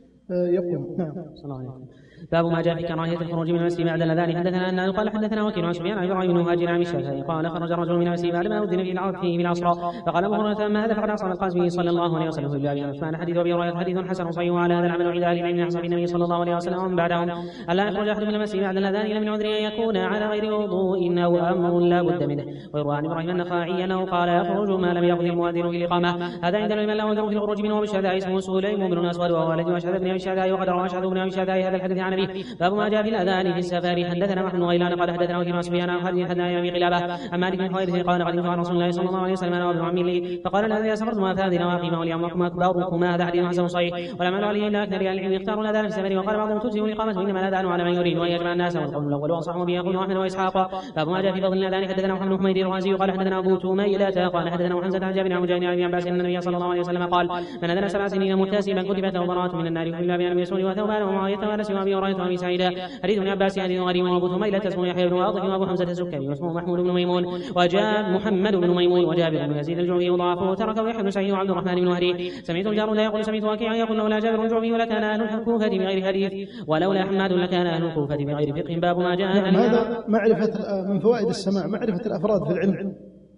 يقوم. نعم. صلى الله عليه وسلم. باب ما جاء في كراهية الخروج من المسجد بعد الأذان. حدثنا أنه قال حدثنا وكيل عن سفيان عن إبراهيم بن مهاجر عن الشافعي قال خرج رجل من المسجد بعد ما أذن فيه بالعصر فقال أبو هريرة أما هذا فقد عصى القاسم صلى الله عليه وسلم في الباب عن عثمان. حديث أبي هريرة حديث حسن صحيح. وعلى هذا العمل عند أهل العلم من أصحاب النبي صلى الله عليه وسلم ومن بعدهم ألا يخرج أحد من المسجد بعد الأذان إلا من عذر أن يكون على غير وضوء أو أمر لا بد منه. ويروى عن إبراهيم النخعي أنه قال يخرج ما لم يقضي المؤذن في الإقامة. هذا عند العلم لا عذر في الخروج منه. وبالشهداء اسمه سليم بن الأسود وهو ولد أشهد بن أبي الشهداء وقد روى أشهد بن أبي الشهداء هذا الحديث عن عن أبيه. باب ما جاء في الأذان في السفر. حدثنا محمد بن غيلان قال حدثنا وكيع عن سفيان عن خالد حدثنا أبي قلابة عن مالك بن حويرث قال قدمت عن رسول الله صلى الله عليه وسلم وابن عمي لي فقال الذي سفرتما فاذن واقيما وليأمركما كباركما. هذا حديث حسن صحيح ولا مال عليه إلا أكثر أهل العلم يختارون الأذان في السفر. وقال بعضهم تجزئ الإقامة وإنما الأذان على من يريد أن يجمع الناس. والقول الأول وأصحابه به يقول أحمد وإسحاق. باب ما جاء في فضل الأذان. حدثنا محمد بن حميد الرازي قال حدثنا أبو تميلة قال حدثنا حمزة عن جابر عن مجاهد عن ابن عباس أن النبي صلى الله عليه وسلم قال من أذن سبع سنين محتسبا كتبت له براءة من النار. في باب أبي مسعود وثوبان ومعاوية وأنس وأبي هريرة وأبي سعيد. حديث ابن عباس حديث غريب. وأبو تميلة اسمه يحيى بن واضح وأبو حمزة السكري واسمه محمود بن ميمون وجاء محمد بن ميمون وجابر بن يزيد الجعفي وضعفه تركه يحيى بن سعيد وعبد الرحمن بن مهدي. سمعت الجار لا يقول سمعت وكيعا يقول لولا جابر الجعفي ولكان أهل الكوفة بغير حديث ولولا حماد لكان أهل الكوفة بغير فقه. باب ما جاء. هذا معرفة من فوائد السماع معرفة الأفراد في العلم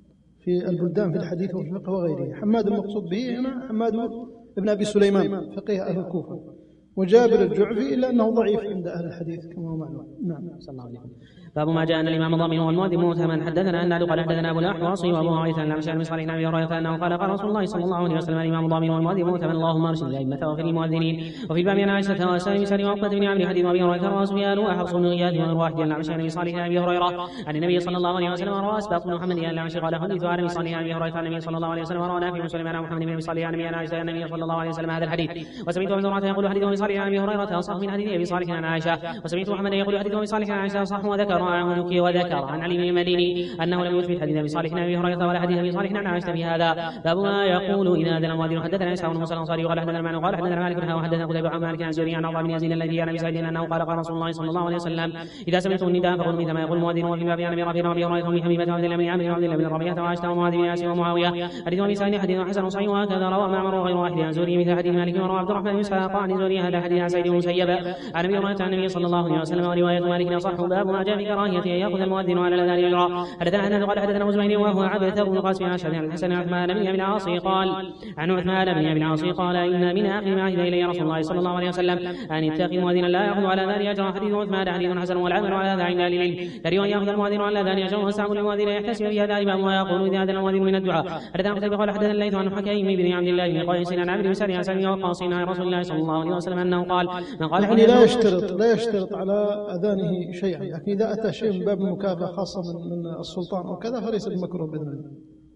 في البلدان في الحديث والفقه وغيره. حماد المقصود به هنا حماد بن أبي سليمان فقيه أهل الكوفة. وجابر الجعفي إلا أنه ضعيف عند أهل الحديث كما هو معلوم. نعم. صلى الله عليه وسلم. باب ما جاء ان الامام الضامن والمؤذن مؤتمن. حدثنا ان قال حدثنا ابو الاحوص وابو معاويه عن مشعل بن صالح عن ابي هريره انه قال قال رسول الله صلى الله عليه وسلم الامام الضامن والمؤذن مؤتمن اللهم ارشد الائمه واغفر للمؤذنين. وفي الباب عن عائشه وسالم بن سالم وعقبه بن عمرو حديث ابي هريره وسفيان وحفص بن غياث وغير واحد عن مشعل بن صالح عن ابي هريره عن النبي صلى الله عليه وسلم رواه اسباط بن محمد عن عائشه قال حديث عن ابي صالح عن ابي هريره عن النبي صلى الله عليه وسلم رواه نافع بن سليمان عن محمد بن ابي صالح عن ابي عائشه عن النبي صلى الله عليه وسلم هذا الحديث. وسمعت ابن عمر يقول حديث ابي صالح عن ابي هريره اصح من حديث ابي صالح عن عائشه. وسمعت محمد يقول حديث ابي صالح عن عائشه صح وذكر عنه وذكر عن علي بن المديني أنه لم يثبت حديث أبي صالح عن أبي هريرة ولا حديث أبي صالح عن عائشة في هذا. باب ما يقول إذا أذن المؤذن. حدثنا إسحاق بن موسى الأنصاري قال حدثنا معنى قال حدثنا مالك وحدثنا قتيبة عن مالك عن زهري عن عطاء بن يزيد الذي عن أبي سعيد أنه قال قال رسول الله صلى الله عليه وسلم إذا سمعتم النداء فقولوا مثل ما يقول المؤذن. وفي الباب عن أبي رافع وأبي هريرة وأم حبيبة وعبد الله بن عمرو وعبد الله بن ربيعة وعائشة ومعاذ بن ياسر ومعاوية. حديث أبي سعيد حديث حسن صحيح وهكذا روى معمر وغير واحد عن زهري مثل حديث مالك وروى عبد الرحمن بن إسحاق عن زهري هذا حديث عن سعيد بن المسيب عن أبي هريرة عن النبي صلى الله عليه وسلم ورواية مالك صح. باب ما جاء في كراهية أن يأخذ المؤذن على الأذان يجرى. حدثنا أنه قال حدثنا زهير وهو عبث بن قاسم عن شهر الحسن عن عثمان بن ابي العاص قال عن عثمان بن ابي العاص قال ان من اخر ما عهد الي رسول الله صلى الله عليه وسلم ان يتقي مؤذنا لا ياخذ على ذلك اجرا. حديث عثمان حديث حسن والعمل على هذا عند اهل العلم. يروي ان ياخذ المؤذن على ذلك اجرا وسعب المؤذن يحتسب بها دائما ويقول اذا اذن المؤذن من الدعاء. حدثنا قتيبة قال حدثنا الليث عن حكيم بن عبد الله بن قيس عن عبد بن سعد عن سعد وقاص عن رسول الله صلى الله عليه وسلم انه قال من قال يعني لا يشترط لا يشترط على اذانه شيئا، لكن اذا اتى شيء من باب المكافاه خاصه من السلطان او كذا فليس بمكروه باذن الله.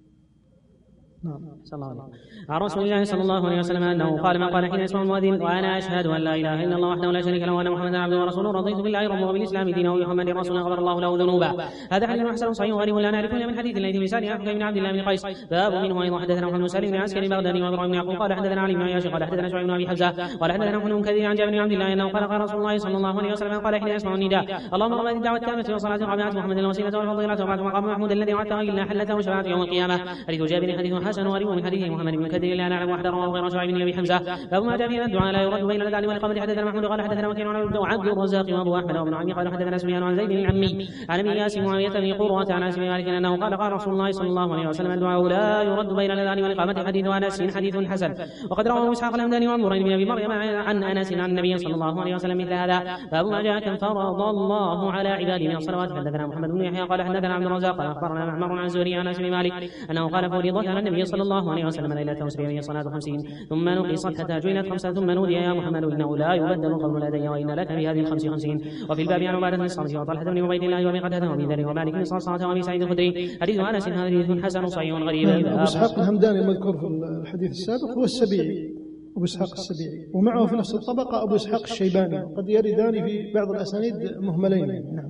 نعم. صلى الله عليه وسلم. عن رسول الله صلى الله عليه وسلم انه قال ما قال حين يسمع المؤذن وانا اشهد ان لا اله الا الله وحده لا شريك له وان محمدا عبده ورسوله رضيت بالله ربا وبالاسلام دينا وبمحمد رسولا غفر الله له ذنوبا. هذا حديث حسن صحيح غريب لا نعرفه من حديث الليث بن سعد عن بن عبد الله بن قيس. باب منه ايضا حدثنا محمد بن سالم بن عسكري بغدادي وابراهيم بن يعقوب قال حدثنا علي بن عياش قال حدثنا شعيب بن ابي حمزه قال حدثنا محمد بن كثير عن جابر بن عبد الله انه قال قال رسول الله صلى الله عليه وسلم قال حين يسمع النداء اللهم رب هذه الدعوه التامه وصلاه الرابعه محمد الوسيله والفضيله وبعد مقام محمود الذي وعدته الا حلته وشفاعه يوم القيامه. حديث جابر حديث حسن غريب من حديث محمد بن كثير لا نعلم واحد رواه غير شعيب بن ابي حمزه. باب ما جاء في الدعاء لا يرد بين الاذان والاقامه. حدثنا محمود قال حدثنا وكيع وعبد الرزاق وابو احمد وابن عمي قال حدثنا سفيان عن زيد العمي عن ابي ياسر معاويه بن قرة عن انس بن مالك انه قال قال رسول الله صلى الله عليه وسلم الدعاء لا يرد بين الاذان والاقامه. حديث انس حديث حسن وقد رواه اسحاق الهمداني وعمر بن ابي مريم عن انس عن النبي صلى الله عليه وسلم مثل هذا. باب ما جاء كم فرض الله على عباده من الصلوات. حدثنا محمد بن يحيى قال حدثنا عبد الرزاق قال اخبرنا معمر عن زهري عن انس بن مالك انه قال فرضت على النبي صلى الله عليه وسلم ليله اسري به صلاه خمسين ثم نقصت حتى جعلت خمسة ثم نودي يا محمد انه لا يبدل قول لدي وان لك بهذه الخمس خمسين. وفي الباب عن عباده بن الصامت وطلحه بن عبيد الله وابي قتاده وابي ذر ومالك بن صعصعه وابي سعيد الخدري. حديث انس حديث حسن صحيح غريب. ابو اسحاق الهمداني المذكور في الحديث السابق هو السبيعي ابو اسحاق السبيعي ومعه في نفس الطبقه ابو اسحاق الشيباني قد يردان في بعض الاسانيد مهملين. نعم.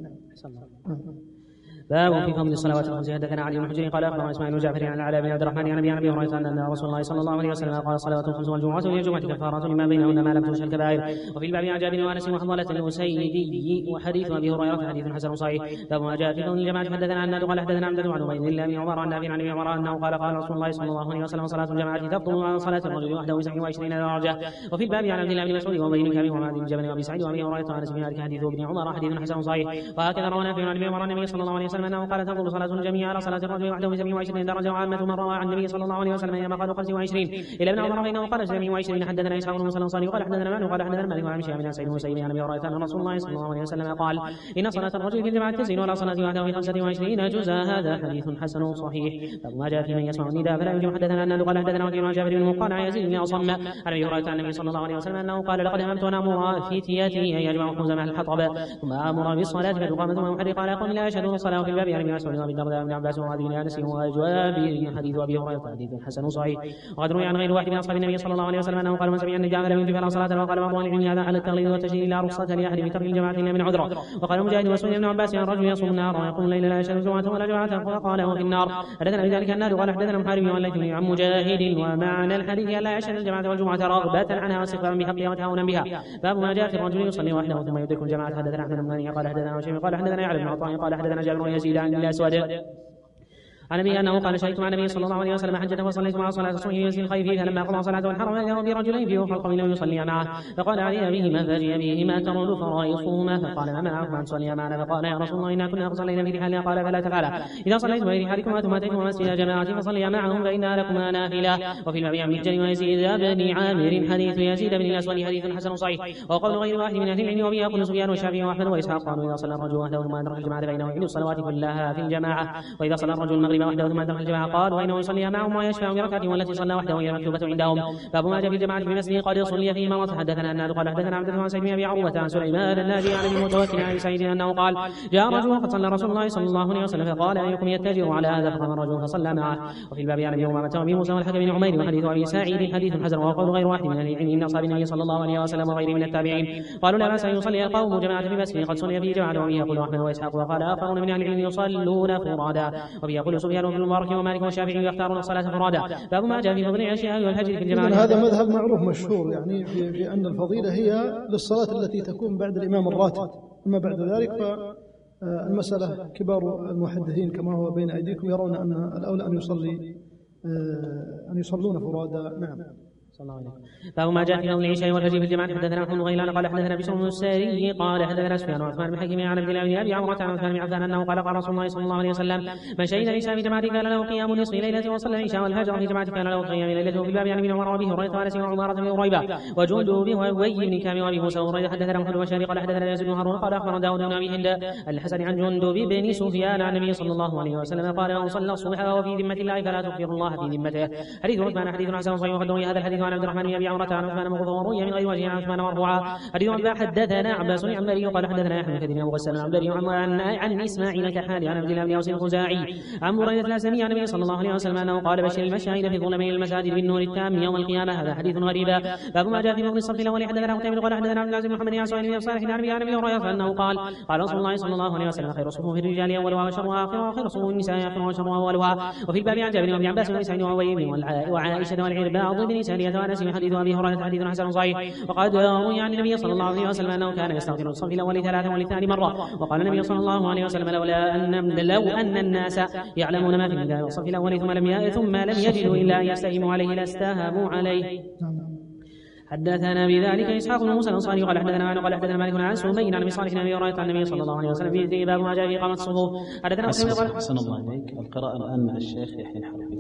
باب في فضل الصلوات الخمس. حدثنا علي بن حجر قال اخبرنا اسماعيل بن جعفر عن العلاء بن عبد الرحمن عن ابي ابي هريره ان رسول الله صلى الله عليه وسلم قال الصلوات الخمس والجمعه والجمعه كفاره لما بينهن ما لم تنش الكبائر. وفي الباب عن جابر وانس وحضاله الاسيدي وحديث ابي هريره حديث حسن صحيح. باب ما جاء في فضل الجماعه. حدثنا عن قال حدثنا عبد عن عبيد الله بن عمر عن نافع عن ابي عمر انه قال قال رسول الله صلى الله عليه وسلم صلاه الجماعه تفضل عن صلاه الرجل وحده وسبع وعشرين درجه. وفي الباب عن عبد الله بن مسعود وابي بن كعب ومعاذ بن جبل وابي سعيد وابي هريره وانس بن مالك حديث ابن عمر حديث حسن صحيح. وهكذا روى نافع عن ابي عمر النبي صلى الله عليه وسلم وسلم أنه قال تقول صلاة الجميع على صلاة الرجل وحده بسبع وعشرين درجة وعامة من روى عن النبي صلى الله عليه وسلم إنما قالوا خمس وعشرين إلى ابن عمر فإنه قال سبع وعشرين. حدثنا إسحاق بن موسى الأنصاري قال حدثنا مالك قال حدثنا مالك وعن شيخ بن سعيد وسعيد عن أبي هريرة أن رسول الله صلى الله عليه وسلم قال إن صلاة الرجل في الجماعة تسع ولا صلاة وحده في خمسة وعشرين جزءا. هذا حديث حسن صحيح. ما جاء في من يسمع النداء فلا يمكن. حدثنا أن قال حدثنا وكيل عن جابر بن مقال يزيد بن أصم عن أبي هريرة عن النبي صلى الله عليه وسلم أنه قال لقد هممت أن أمر فتياتي أن يجمعوا الخبز مع الحطب ثم أمر بالصلاة فتقام ثم محرق على قوم لا يشهدون الصلاة. في الباب عن ابن مسعود وابي الدرداء وابن عباس وعبد بن أنس وجابر حديث أبي هريرة حديث حسن صحيح. وقد روي عن غير واحد من أصحاب النبي صلى الله عليه وسلم أنه قال من سمع النداء فلم يجب فلا صلاة. وقال بعض أهل العلم هذا على التغليظ والتشديد لا رخصة لأحد في ترك الجماعة إلا من عذره. وقال مجاهد وسئل ابن عباس عن رجل يصوم النهار ويقوم الليل لا يشهد جمعة ولا جماعة فقال هو في النار. حدثنا بذلك النار. قال حدثنا محارب والليث عن مجاهد ومعنى الحديث لا يشهد الجماعة والجمعة رغبة عنها واستغفارا بحقها وتهاونا بها. باب ما جاء في الرجل يصلي وحده ثم يدرك الجماعة. حدثنا أحمد بن مني قال حدثنا وشيخ قال حدثنا يعلم بن عطاء قال حدثنا جابر بن يزيد عن الأسود عن ابي انه قال شهدت مع النبي صلى الله عليه وسلم حجته وصليت مع صلاه الصبح يسير الخيف فلما قضى صلاته انحرم اذا برجلين في خلق لم يصلي معه فقال علي بهما فجئ بهما ترد فرائصهما فقال ما منعكم ان تصليا معنا فقال يا رسول الله انا كنا صلينا في رحالنا. قال فلا تفعلا اذا صليتم في رحالكما ثم اتيتم مسجد جماعه فصليا معهم فانها لكما نافله. وفي الباب عن مجد ويزيد بن عامر حديث يزيد بن الاسود حديث حسن صحيح. وقول غير واحد من اهل العلم وبه يقول سفيان والشافعي واحمد واسحاق قالوا اذا صلى الرجل وحده ثم ادرك الجماعه فانه يعيد الصلوات كلها في الجماعه. واذا صلى الرجل المغرب وحده ثم ادرك الجماعه قال وإنه يصلي معهم ويشفع بركعة والتي صلى وحده وهي مكتوبة عندهم. باب ما جاء في الجماعة في المسجد قد صلي فيه مرة. حدثنا أن قال حدثنا عبد الله بن سعيد بن أبي عروة عن سليمان النادي عن ابي المتوكل عن سعيد أنه قال جاء رجل وقد صلى رسول الله صلى الله عليه وسلم فقال أيكم يتجر على هذا فقام الرجل فصلى معه. وفي الباب عن ابي أمامة وابي موسى والحكم بن عمير وحديث أبي سعيد حديث حسن. وقول غير واحد من أهل العلم من أصحاب النبي صلى الله عليه وسلم وغيره من التابعين قالوا لا بأس أن يصلي القوم جماعة في المسجد قد صلي فيه جماعة. وبه يقول أحمد وإسحاق وقال آخرون من أهل العلم يصلون فرادا. وبه يقول سفيان بن المبارك ومالك والشافعي يختارون الصلاة فرادا. باب ما جاء في فضل العشاء والهجر في الجماعة. هذا مذهب معروف مشهور يعني في, في أن الفضيلة هي للصلاة التي تكون بعد الإمام الراتب. أما بعد ذلك فالمسألة كبار المحدثين كما هو بين أيديكم يرون أن الأولى أن يصلي أن يصلون فرادا. نعم. باب ما جاء في فضل العشاء والفجر في الجماعة. حدثنا محمد بن غيلان قال حدثنا بشر بن الساري قال حدثنا سفيان وعثمان بن حكيم عن عبد الله بن ابي عمرة عن عثمان بن عفان انه قال قال رسول الله صلى الله عليه وسلم من شهد العشاء في جماعة كان له قيام نصف ليلة وصلى العشاء والفجر في جماعة كان له قيام ليلة. وفي الباب عن ابن عمر وابي هريرة وانس وعمارة بن هريبة وجندب وابي بن كامل وابي موسى وهريرة. حدثنا محمد بن قال حدثنا يزيد بن هارون قال اخبرنا داود بن ابي هند الحسن عن جندب بن سفيان عن النبي صلى الله عليه وسلم قال من صلى الصبح وفي ذمة الله فلا تغفر الله في ذمته. حديث عثمان حديث حسن صحيح. وقد روي هذا الحديث عن عبد الرحمن بن ابي عمرة عن عثمان وروي من غير وجه عن عثمان مرفوعا. حديث عن حدثنا عباس بن عمري قال حدثنا يحيى بن كثير وغسان عن عن عن اسماعيل الكحالي عن عبد الله بن اوس الخزاعي عن بريدة الاسلمي عن النبي صلى الله عليه وسلم انه قال بشر المشاهد في ظلمي المساجد بالنور التام يوم القيامه. هذا حديث غريب. باب ما جاء في فضل الصف الاول. حدثنا قتيبة قال حدثنا عبد العزيز بن محمد بن صالح بن صالح عن ابي هريرة انه قال قال رسول الله صلى الله عليه وسلم خير صفوف الرجال اولها وشرها اخرها وخير صفوف النساء اخرها وشرها اولها. وفي الباب عن جابر بن عباس بن سعيد وعويم وعائشة والعرباض بن سارية وانس حديث ابي هريرة حديث حسن صحيح. وقد روي عن النبي صلى الله عليه وسلم انه كان يستغفر الصف الاول ثلاثا والثاني مره. وقال النبي صلى الله عليه وسلم لولا ان لو ان الناس يعلمون ما في النداء والصف الاول ثم لم ثم لم يجدوا الا ان يستهموا عليه لاستهموا عليه. حدثنا بذلك اسحاق بن موسى الانصاري قال حدثنا قال حدثنا مالك عن سمين عن ابي صالح عن ابي هريره عن النبي صلى الله عليه وسلم في باب ما جاء في اقامه الصفوف. حدثنا حسن الله عليك. القراءه الان مع الشيخ يحيى الحرفي.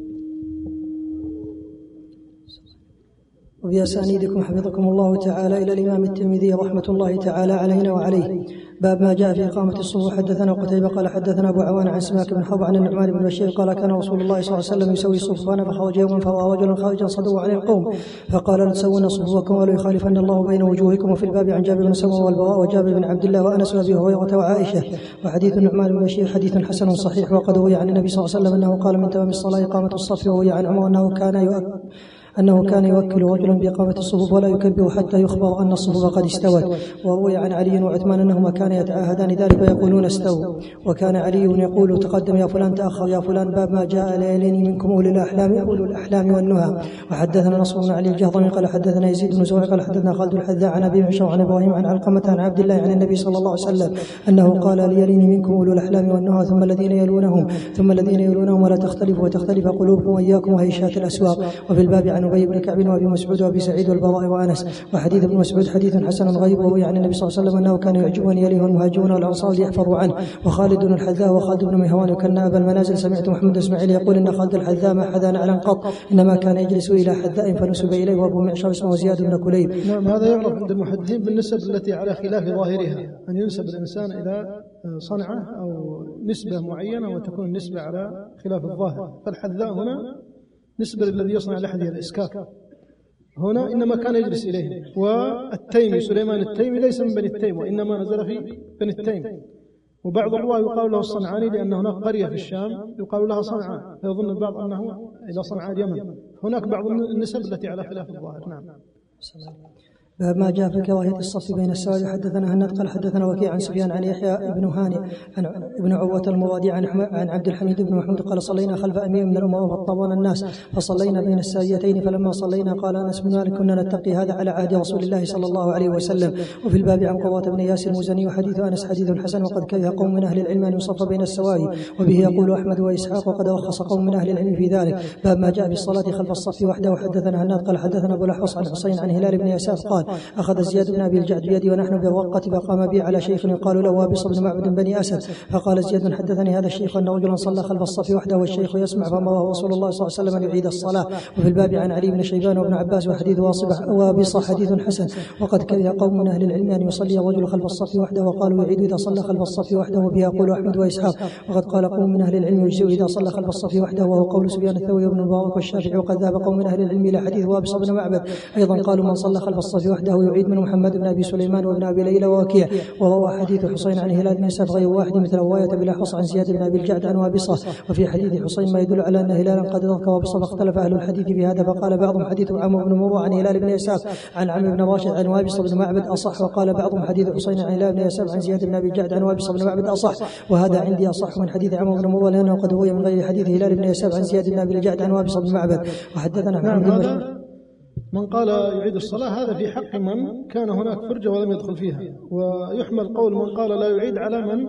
وبأسانيدكم حفظكم الله تعالى إلى الإمام الترمذي رحمة الله تعالى علينا وعليه. باب ما جاء في إقامة الصفوف. حدثنا قتيبة قال حدثنا أبو عوان عن سماك بن حرب عن النعمان بن بشير قال كان رسول الله صلى الله عليه وسلم يسوي الصفوف فخرج يوما فرأى رجلا خارجا صدوا عليه القوم فقال لا تسوون صفوفكم ولا يخالفن الله بين وجوهكم. وفي الباب عن جابر بن سمرة والبراء وجابر بن عبد الله وأنس وأبي هريرة وعائشة. وحديث النعمان بن بشير حديث حسن صحيح. وقد روي عن النبي صلى الله عليه وسلم أنه قال من تمام الصلاة إقامة الصف. وروي عن عمر أنه كان يؤكد أنه كان يوكل رجلا بإقامة الصفوف ولا يكبر حتى يخبر أن الصفوف قد استوت. وروي عن علي وعثمان أنهما كان يتعاهدان ذلك ويقولون استووا. وكان علي يقول تقدم يا فلان تأخر يا فلان. باب ما جاء ليلين منكم أولي الأحلام أولو الأحلام والنهى. وحدثنا نصر بن علي الجهضمي قال حدثنا يزيد بن زهير قال حدثنا خالد الحذاء عن أبي معشر عن إبراهيم عن علقمة عن عبد الله عن النبي صلى الله عليه وسلم أنه قال ليلين منكم أولو الأحلام والنهى ثم الذين يلونهم ثم الذين يلونهم ولا تختلف وتختلف قلوبكم وإياكم وهيشات الأسواق. وفي الباب عن أبي بن كعب وأبي مسعود وأبي سعيد والبراء وأنس. وحديث ابن مسعود حديث حسن غريب، وروي عن النبي صلى الله عليه وسلم أنه كان يعجبني يليه المهاجرون والأنصار ليحفروا عنه. وخالد الحذاء وخالد بن مهوان وكان أبا المنازل. سمعت محمد اسماعيل يقول إن خالد الحذاء ما حدا نعلا قط، إنما كان يجلس إلى حذاء فنسب إليه، وأبو معشر اسمه زياد بن كليب. نعم، هذا يعرف عند المحدثين بالنسب التي على خلاف ظاهرها، أن ينسب الإنسان إلى صنعة أو نسبة معينة وتكون النسبة على خلاف الظاهر. فالحذاء هنا نسبة للذي يصنع الأحذية الإسكاك، هنا إنما كان يجلس إليه. والتيمي سليمان التيمي ليس من بني التيم، وإنما نزل في بني التيم. وبعض الرواة يقال له الصنعاني لأن هناك قرية في الشام يقال لها صنعاء، فيظن البعض أنه إلى صنعاء اليمن. هناك بعض النسب التي على خلاف الظاهر. نعم. باب ما جاء في كراهية الصف بين السواد. حدثنا هناد قال حدثنا وكيع عن سفيان عن يحيى بن هاني عن ابن عروة المرادي عن عن عبد الحميد بن محمود قال صلينا خلف أمير من الأمراء فطبنا الناس فصلينا بين الساريتين، فلما صلينا قال أنس بن مالك كنا نتقي هذا على عهد رسول الله صلى الله عليه وسلم. وفي الباب عن قرة بن ياس المزني. وحديث أنس حديث حسن، وقد كره قوم من أهل العلم أن يصف بين السواري، وبه يقول أحمد وإسحاق، وقد رخص قوم من أهل العلم في ذلك. باب ما جاء في الصلاة خلف الصف وحده. وحدثنا هناد قال حدثنا أبو الأحوص عن حسين عن هلال بن يساف قال أخذ زياد بن أبي الجعد بيدي ونحن بالرقة، فقام بي على شيخ يقال له وابص بن معبد بني أسد، فقال زياد حدثني هذا الشيخ أن رجلا صلى خلف الصف وحده والشيخ يسمع، فأمره رسول الله صلى الله عليه وسلم أن يعيد الصلاة. وفي الباب عن علي بن شيبان وابن عباس. وحديث وابص حديث حسن. وقد كره قوم من أهل العلم أن يصلي الرجل خلف الصف وحده، وقالوا يعيد إذا صلى خلف الصف وحده، وبه يقول أحمد وإسحاق. وقد قال قوم من أهل العلم يجزئ إذا صلى خلف الصف وحده، وهو قول سفيان الثوري وابن المبارك والشافعي. وقد ذهب قوم من أهل العلم إلى حديث وابص بن معبد أيضا، قالوا من صلى خلف الصف وحده يعيد من محمد بن أبي سليمان وابن أبي ليلى ووكيع. وروى حديث حسين عن هلال بن يساف غير واحد مثل رواية بلا عن زياد بن أبي الجعد عن وابصة. وفي حديث حسين ما يدل على أن هلالا قد أدرك وابصة، فاختلف أهل الحديث بهذا، فقال بعضهم حديث عمرو بن مرة عن هلال بن يساف عن عمرو بن راشد عن وابصة بن معبد أصح، وقال بعضهم حديث حسين عن هلال بن يساف عن زياد بن أبي الجعد عن وابصة بن معبد أصح، وهذا عندي أصح من حديث عمرو بن مرة، لأنه قد روي من غير حديث هلال بن يساف عن زياد بن أبي الجعد عن وابصة بن معبد. وحدثنا نعم. من قال يعيد الصلاة هذا في حق من كان هناك فرجة ولم يدخل فيها، ويحمل قول من قال لا يعيد على من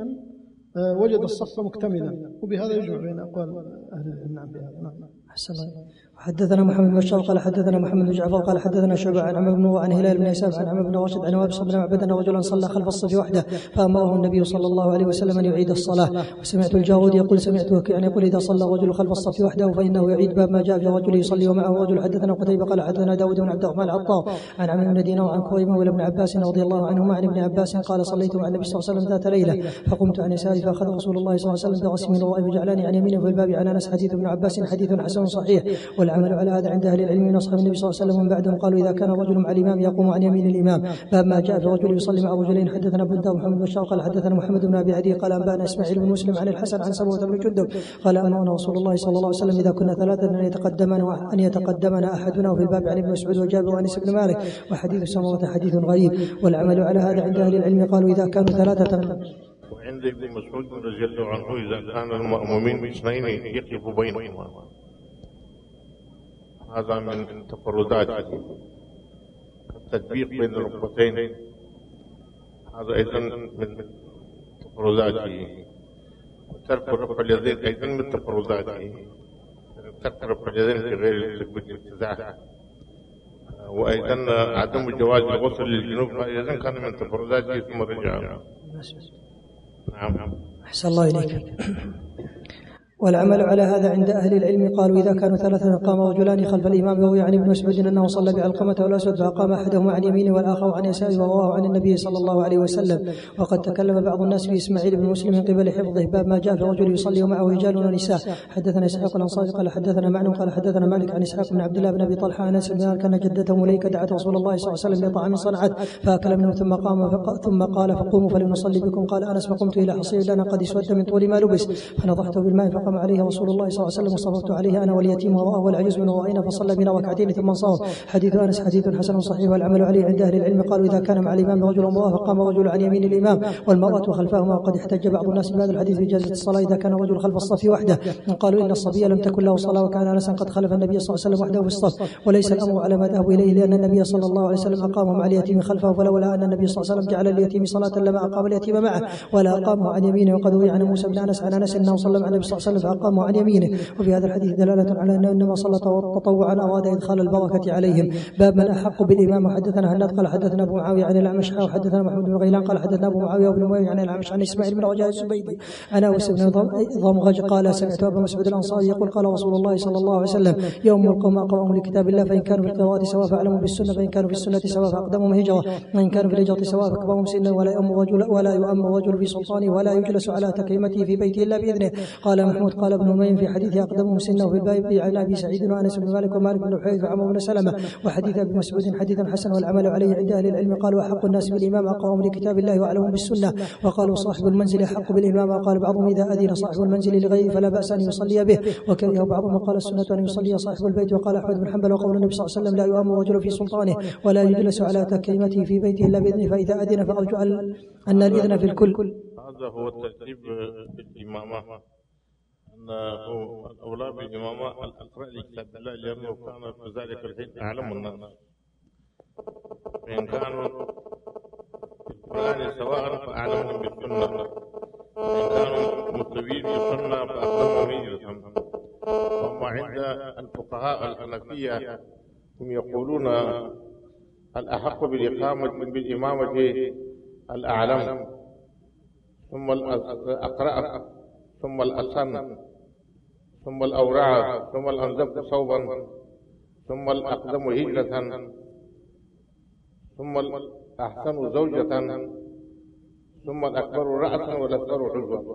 وجد الصف مكتملا، وبهذا يجمع بين أقوال أهل العلم. نعم. أحسن الله. حدثنا محمد بن بشار قال حدثنا محمد بن جعفر قال حدثنا شعبة عن عمرو بن مرة عن هلال بن يساف عن عمرو بن راشد عن وابصة بن معبد أن رجلا صلى خلف الصف وحده، فأمره النبي صلى الله عليه وسلم أن يعيد الصلاة. وسمعت الجارود يقول سمعت وكيعا يقول إذا صلى الرجل خلف الصف وحده فإنه يعيد. باب ما جاء في رجل يصلي ومعه رجل. حدثنا قتيبة قال حدثنا داود بن عبد الرحمن العطار عن عمرو بن دينار عن كريم مولى ابن عباس رضي الله عنهما عن ابن عباس قال صليت مع النبي صلى الله عليه وسلم ذات ليلة، فقمت عن يساري فأخذ رسول الله صلى الله عليه وسلم برأسي من ورائي فجعلني عن يمينه. في الباب عن أنس حديث ابن عباس حديث حسن صحيح، والعمل على هذا عند أهل العلم من أصحاب النبي صلى الله عليه وسلم ومن بعدهم قالوا إذا كان رجل مع الإمام يقوم عن يمين الإمام. باب ما جاء في رجل يصلي مع رجلين. حدثنا ابن داود محمد بن بشار قال حدثنا محمد بن أبي عدي قال أنبأنا إسماعيل بن مسلم عن الحسن عن سمرة بن جندب قال أمرنا رسول الله صلى الله عليه وسلم إذا كنا ثلاثة أن يتقدمنا أن يتقدمنا أحدنا. وفي الباب عن ابن مسعود وجابر وأنس بن مالك. وحديث سمرة حديث غريب، والعمل على هذا عند أهل العلم قالوا إذا كانوا ثلاثة. وعند ابن مسعود رضي الله عنه إذا كان المأمومين باثنين يقف بينهما، هذا من تفرداته. التطبيق بين الركبتين هذا أيضا من تفرداته، وترك رفع اليدين أيضا من تفرداته، ترك رفع اليدين في غير الابتداع، وأيضا عدم جواز الغسل للجنوب أيضا كان من تفرداته ثم رجع. نعم. أحسن الله إليك. والعمل على هذا عند أهل العلم قالوا إذا كانوا ثلاثة قام رجلان خلف الإمام. وهو يعني ابن مسعود أنه صلى بعلقمة والأسود فقام أحدهما عن يمينه والآخر عن يساره، ورواه عن النبي صلى الله عليه وسلم. وقد تكلم بعض الناس في إسماعيل بن مسلم من قبل حفظه. باب ما جاء في رجل يصلي ومعه رجال ونساء. حدثنا إسحاق الأنصاري قال حدثنا معن قال حدثنا مالك عن إسحاق بن عبد الله بن أبي طلحة عن أنس بن مالك أن جدته مليكة دعت رسول الله صلى الله عليه وسلم لطعام صنعت فأكل منه ثم قام ثم قال فقوموا فلنصلي بكم. قال أنس فقمت إلى حصير لنا قد اسود من طول ما لبس فنضحته بالماء فقام عليه رسول الله صلى الله عليه وسلم وصففت عليه أنا واليتيم وراءه والعجوز من ورائنا فصلى بنا ركعتين ثم انصرف. حديث أنس حديث حسن صحيح، والعمل عليه عند أهل العلم قالوا إذا كان مع الإمام رجل وامرأة فقام رجل عن يمين الإمام والمرأة خلفهما. وقد احتج بعض الناس بهذا الحديث بإجازة الصلاة إذا كان رجل خلف الصف وحده، قالوا إن الصبي لم تكن له صلاة وكان أنس قد خلف النبي صلى الله عليه وسلم وحده في الصف، وليس الأمر على ما ذهبوا إليه لأن النبي صلى الله عليه وسلم أقام مع اليتيم خلفه، فلولا أن النبي صلى الله عليه وسلم جعل اليتيم صلاة لما أقام اليتيم معه ولا أقامه عن يمينه. وقد روي عن موسى بن أنس عن أنس أنه صلى مع النبي صلى الله عليه وسلم فأقاموا عن يمينه. وفي هذا الحديث دلالة على أنه إنما صلى تطوعا أراد إدخال البركة عليهم. باب من أحق بالإمام. حدثنا هناد قال حدثنا أبو معاوية عن الأعمش وحدثنا محمود بن غيلان قال حدثنا أبو معاوية وابن معاوية عن الأعمش عن إسماعيل بن رجاء الزبيدي عن أوس بن ضمغج قال سمعت أبا مسعود الأنصاري يقول قال رسول الله صلى الله عليه وسلم يوم القوم أقرأهم لكتاب الله فإن كانوا في القراءة سواء فأعلموا بالسنة فإن كانوا في السنة سواء فأقدمهم هجرة وإن كانوا في الهجرة سواء فأكبرهم سنا ولا يؤم الرجل ولا يؤم الرجل بسلطانه ولا يجلس على تكريمته في بيته إلا بإذنه. قال محمود قال ابن نميم في حديث أقدمهم سنا وفي الباب عن أبي سعيد وأنس بن مالك ومالك بن الحارث وعمرو بن سلمة وحديث أبي مسعود حديثا حسن والعمل عليه عند أهل العلم. قالوا أحق الناس بالإمام أقرأهم لكتاب الله وأعلمهم بالسنة. وقالوا صاحب المنزل أحق بالإمام. وقال بعضهم إذا أذن صاحب المنزل لغيره فلا بأس أن يصلي به. وكره بعضهم وقال السنة أن يصلي صاحب البيت. وقال أحمد بن حنبل وقول النبي صلى الله عليه وسلم لا يؤم الرجل في سلطانه ولا يجلس على تكريمته في بيته إلا بإذنه فإذا أذن فأرجو أن الإذن في الكل. هذا هو الترتيب بالإمامة، أنه الأولى بالإمامة الأقرأ لكتاب الله لأنه كان في ذلك الحين أعلم الناس، فإن كانوا في القرآن سواء فأعلمهم بالسنة، وإن كانوا مستويين بالسنة فأقدمهم هجرة. وما عند الفقهاء الحنفية هم يقولون الأحق بالإقامة بالإمامة الأعلم ثم الأقرأ ثم الأسن ثم الأورع ثم الأنزب صوبا ثم الأقدم هجرة ثم الأحسن زوجة ثم الأكبر رأسا والأصغر عضوا.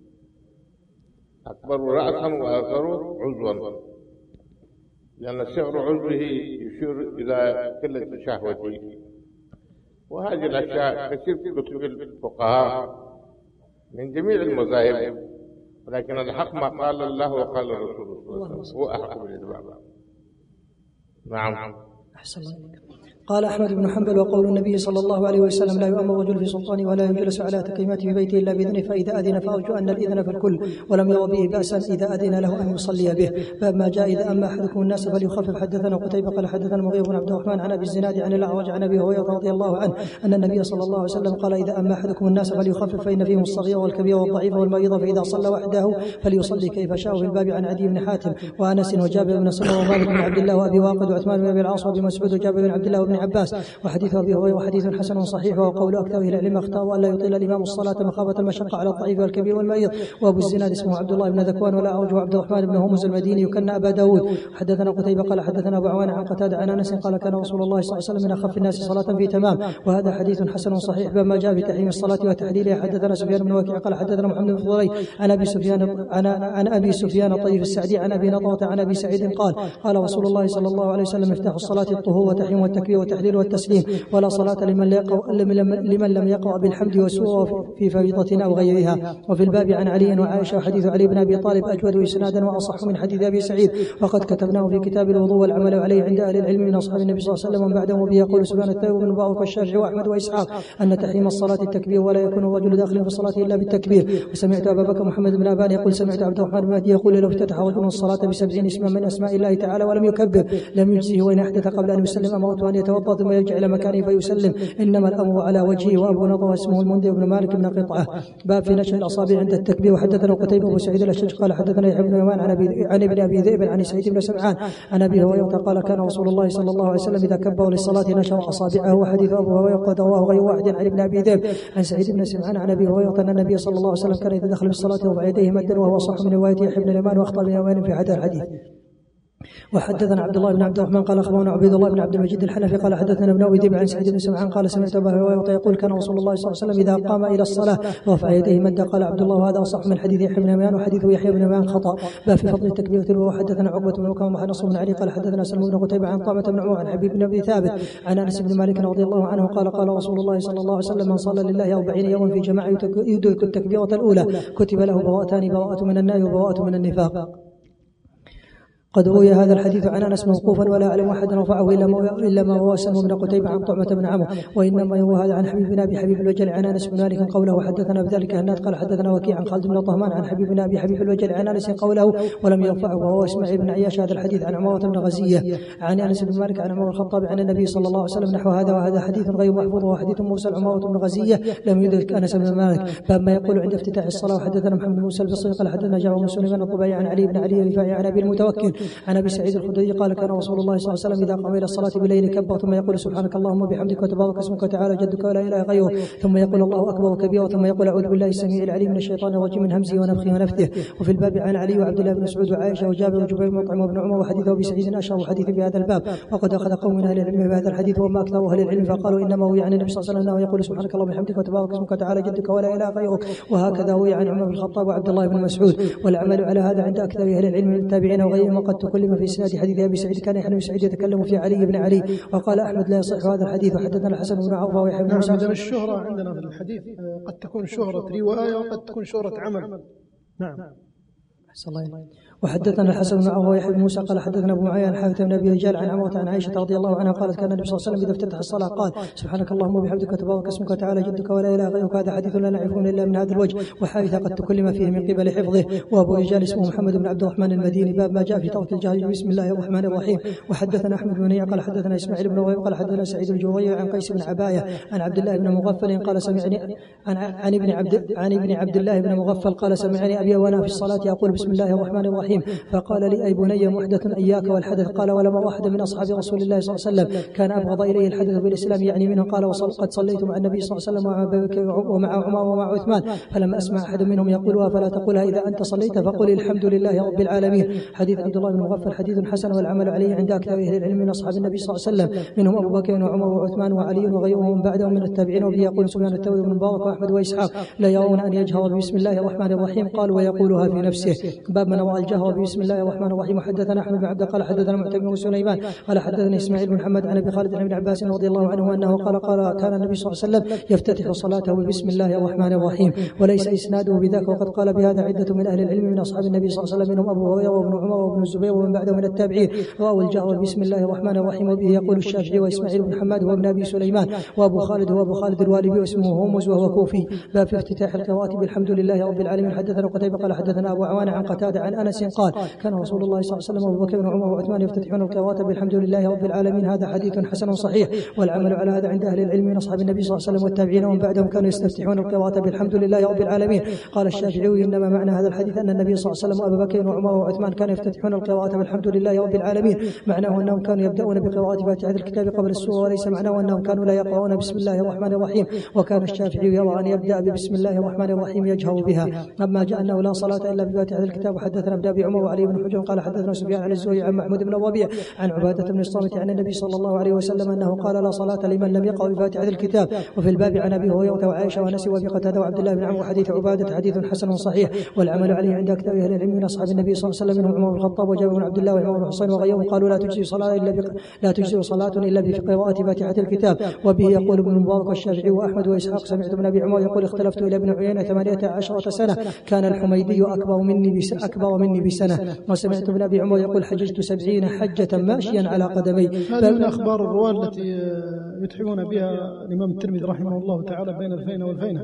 أكبر رأسا وأصغر عضوا، لأن صغر عضوه يشير إلى قلة شهوته. وهذه الأشياء كثير في كتب الفقهاء من جميع المذاهب، ولكن الحق ما قال الله وقال الرسول هو أحق بالإتباع. نعم. أحسن الله. قال أحمد بن حنبل وقول النبي صلى الله عليه وسلم لا يؤم الرجل في سلطانه ولا يجلس على تكريمته في بيته إلا بإذنه فإذا أذن فأرجو أن الإذن في الكل ولم ير به بأسا إذا أذن له أن يصلي به. فما جاء إذا أما أحدكم الناس فليخفف. حدثنا قتيبة قال حدثنا المغيرة بن عبد الرحمن عن أبي الزناد عن الأعرج عن أبي هريرة رضي الله عنه أن النبي صلى الله عليه وسلم قال إذا أما أحدكم الناس فليخفف فإن فيهم الصغير والكبير والضعيف والمريض فإذا صلى وحده فليصلي كيف شاء. في الباب عن عدي بن حاتم وأنس وجابر بن سلمة ومالك بن عبد الله وأبي واقد وعثمان بن أبي العاص وأبي مسعود وجابر بن عبد الله وابن عباس. وحديث أبي هريرة حديث حسن صحيح وقول أكثر أهل العلم اختاروا ألا يطيل الإمام الصلاة مخافة المشقة على الضعيف والكبير والمريض. وأبو الزناد اسمه عبد الله بن ذكوان ولا أرجو عبد الرحمن بن هرمز المديني يكنى أبا داود. حدثنا قتيبة قال حدثنا أبو عوان عن قتادة عن أنس قال كان رسول الله صلى الله عليه وسلم من أخف الناس صلاة في تمام. وهذا حديث حسن صحيح بما جاء بتحريم الصلاة وتحليلها. حدثنا سفيان بن وكيع قال حدثنا محمد بن فضيل عن أبي سفيان عن عن أبي سفيان الطيب السعدي عن أبي نضرة عن أبي سعيد قال قال رسول الله صلى الله عليه وسلم مفتاح الصلاة الطهور وتحريم والتكبير والتحليل والتسليم ولا صلاة لمن لمن لم يقرأ بالحمد والسورة في فريضة أو غيرها. وفي الباب عن علي وعائشة حديث علي بن أبي طالب أجود إسنادا وأصح من حديث أبي سعيد وقد كتبناه في كتاب الوضوء والعمل عليه عند أهل العلم من أصحاب النبي صلى الله عليه وسلم. وبعده به يقول سفيان الثوري بن مبارك والشافعي وأحمد وإسحاق أن تحريم الصلاة التكبير ولا يكون الرجل داخلا في الصلاة إلا بالتكبير. وسمعت أبا بكر محمد بن أبان يقول سمعت عبد الرحمن بن مهدي يقول لو افتتح رجل الصلاة بسبعين اسما من أسماء الله تعالى ولم يكبر لم يجزه وإن أحدث قبل أن يسلم أمرته أن يتوضأ ثم يرجع إلى مكانه فيسلم إنما الأمر على وجهه. وأبو نضر اسمه المنذر بن مالك بن قطعة. باب في نشر الأصابع عند التكبير. وحدثنا قتيبة وسعيد الأشج قال حدثنا يحيى بن يمان عن أبي عن ابن أبي ذئب عن سعيد بن سمعان عن أبي هريرة قال كان رسول الله صلى الله عليه وسلم إذا كبر للصلاة نشر أصابعه. وحديث أبو هريرة قد رواه غير واحد عن ابن أبي ذئب عن سعيد بن سمعان عن أبي هريرة أن النبي صلى الله عليه وسلم كان إذا دخل في الصلاة وضع يديه مدا وهو صح من رواية يحيى بن يمان وأخطأ بن يمان في هذا الحديث. وحدثنا عبد الله بن عبد الرحمن قال اخبرنا عبيد الله بن عبد المجيد الحنفي قال حدثنا ابن ابي ذئب عن سعيد بن سمعان قال سمعت ابا هريره يقول كان رسول الله صلى الله عليه وسلم اذا قام الى الصلاه رفع يديه مدا. قال عبد الله هذا اصح من حديث يحيى بن يمان وحديث يحيى بن يمان خطا. باب في فضل التكبير. وحدثنا عقبه بن وكام عن نصر بن علي قال حدثنا سلم بن قتيبة عن طامة بن عمر عن حبيب بن ابي ثابت عن انس بن مالك رضي الله عنه قال قال رسول الله صلى الله عليه وسلم من صلى لله أربعين يوما في جماعه يدرك التكبيره الاولى كتب له براءتان براءه من النار وبراءه من النفاق. قد روي هذا الحديث عن أنس موقوفا ولا أعلم أحدا رفعه إلا ما هو سلم بن قتيبة عن طعمة بن عمرو، وإنما يروى هذا عن حبيب بن أبي حبيب الوجل عن أنس بن مالك قوله حدثنا بذلك هناد قال حدثنا وكيع عن خالد بن طهمان عن حبيب بن أبي حبيب الوجل عن أنس قوله ولم يرفعه، وهو إسماعيل بن عياش هذا الحديث عن عمارة بن غزية عن أنس بن مالك عن عمر الخطاب عن النبي صلى الله عليه وسلم نحو هذا، وهذا حديث غير محفوظ وحديث موسى عمارة بن غزية لم يدرك أنس بن مالك. باب ما يقول عند افتتاح الصلاة. وحدثنا محمد بن موسى البصري قال حدثنا جابر بن سليمان الطبيعي عن علي بن علي الرفاعي عن أبي المتوكل عن أبي سعيد الخدري قال كان رسول الله صلى الله عليه وسلم إذا قام إلى الصلاة بالليل كبر ثم يقول سبحانك اللهم وبحمدك وتبارك اسمك وتعالى جدك ولا إله غيره، ثم يقول الله أكبر كبيرا، ثم يقول أعوذ بالله السميع العليم من الشيطان الرجيم من همزه ونفخه ونفثه. وفي الباب عن علي وعبد الله بن مسعود وعائشة وجابر وجبير ومطعم وابن عمر وحديث أبي سعيد أشهر حديث بهذا الباب. وقد أخذ قوم من أهل العلم بهذا الحديث وما أكثر أهل العلم فقالوا إنما هو يعني النبي صلى الله عليه وسلم يقول سبحانك اللهم وبحمدك وتبارك اسمك وتعالى جدك ولا إله غيرك، وهكذا هو عن عمر بن الخطاب وعبد الله بن مسعود. والعمل على هذا عند أكثر أهل العلم من التابعين وغيرهم. وقد تكلم في إسناد حديث أبي سعيد كان يحيى بن سعيد يتكلم في علي بن علي، وقال أحمد لا يصح هذا الحديث. وحدثنا الحسن بن عوف ويحيى بن مسعود. نعم، الشهرة عندنا في الحديث قد تكون شهرة رواية وقد تكون شهرة عمل. نعم. وحدثنا الحسن بن عوف ويحيى بن موسى قال حدثنا ابو معاويه عن حارث بن ابي رجال عن عمرة عن عائشه رضي الله عنها قالت كان النبي صلى الله عليه وسلم اذا افتتح الصلاه قال سبحانك اللهم وبحمدك وتبارك اسمك وتعالى جدك ولا اله غيرك. هذا حديث لا نعرفه الا من هذا الوجه. وحارث قد تكلم فيه من قبل حفظه. وابو رجال اسمه محمد بن عبد الرحمن المديني. باب ما جاء في ترك الجهل بسم الله الرحمن الرحيم. وحدثنا احمد بن منيع قال حدثنا اسماعيل بن وهيب قال حدثنا سعيد الجويري عن قيس بن عبايه عن عبد الله بن مغفل قال سمعني عن عن ابن عبد عن ابن عبد الله بن مغفل قال سمعني ابي وانا في الصلاه يقول بسم الله الرحمن الرحيم، فقال لي أي بني محدث إياك والحدث. قال ولما واحد من أصحاب رسول الله صلى الله عليه وسلم كان أبغض إليه الحدث بالإسلام يعني منه. قال وقد صليت مع النبي صلى الله عليه وسلم ومع أبي بكر ومع عمر ومع عثمان فلما أسمع أحد منهم يقولها فلا تقولها إذا أنت صليت فقل الحمد لله رب العالمين. حديث عبد الله بن مغفل حديث حسن والعمل عليه عند أكثر أهل العلم من أصحاب النبي صلى الله عليه وسلم منهم أبو بكر وعمر وعثمان وعلي وغيرهم بعدهم من التابعين. وبه يقول سفيان الثوري بن مبارك وأحمد وإسحاق لا يرون أن يجهر بسم الله الرحمن الرحيم قال ويقولها في نفسه. باب من روى الجهر بسم الله الرحمن الرحيم. حدثنا احمد بن عبد قال حدثنا معتمر بن سليمان قال حدثني اسماعيل بن محمد عن ابي خالد عن ابن عباس رضي الله عنه انه قال قال كان النبي صلى الله عليه وسلم يفتتح صلاته بسم الله الرحمن الرحيم وليس اسناده بذاك. وقد قال بهذا عده من اهل العلم من اصحاب النبي صلى الله عليه وسلم منهم ابو هريره وابن عمر وابن الزبير ومن بعده من التابعين راوا الجهر بسم الله الرحمن الرحيم. وبه يقول الشافعي واسماعيل بن حماد وابن ابي سليمان وابو خالد هو ابو خالد الوالبي واسمه هرمز وهو كوفي. باب في افتتاح القراءه بالحمد لله رب العالمين. حدثنا قتيبة قال حدثنا ابو عوان عن قتاده عن انس قال كان رسول الله صلى الله عليه وسلم وابو بكر وعمر وعثمان يفتتحون القراءة بالحمد لله رب العالمين. هذا حديث حسن صحيح. والعمل على هذا عند أهل العلم من أصحاب النبي صلى الله عليه وسلم والتابعين ومن بعدهم كانوا يستفتحون القراءة بالحمد لله رب العالمين. قال الشافعي إنما معنى هذا الحديث أن النبي صلى الله عليه وسلم وأبو بكر وعمر وعثمان كانوا يفتتحون القراءة بالحمد لله رب العالمين. معناه أنهم كانوا يبدأون بقراءة فاتحة الكتاب قبل السورة وليس معناه أنهم كانوا لا يقرؤون بسم الله الرحمن الرحيم. وكان الشافعي يرى أن يبدأ ببسم الله الرحمن الرحيم يجهر بها. أما جاء أنه لا صلاة إلا بفاتحة الكتاب. وحدثنا ابن أبي عمر وعلي بن حجر قال حدثنا سفيان عن الزهري عن محمود بن الربيع عن عبادة بن الصامت عن النبي صلى الله عليه وسلم أنه قال لا صلاة لمن لم يقرأ بفاتحة الكتاب. وفي الباب عن أبي هريرة وعائشة وأنس وأبي قتادة وعبد الله بن عمرو حديث عبادة حديث حسن صحيح. والعمل عليه عند أكثر أهل العلم من أصحاب النبي صلى الله عليه وسلم منهم عمر بن الخطاب وجابر بن عبد الله وعمر بن حسين وغيرهم قالوا لا تجزي صلاة إلا بق... لا تجزي صلاة إلا بقراءة فاتحة الكتاب. وبه يقول ابن المبارك والشافعي وأحمد وإسحاق. سمعت ابن أبي عمر يقول اختلفت إلى ابن عيينة ثمانية عشرة سنة كان الحميدي أكبر مني بس... أكبر مني بسنة. وسمعت ابن أبي عمر يقول حججت سبعين حجة ماشيا على قدمي. هذه من أخبار الرواة التي يتحفون بها الإمام الترمذي رحمه الله تعالى بين الفينة والفينة.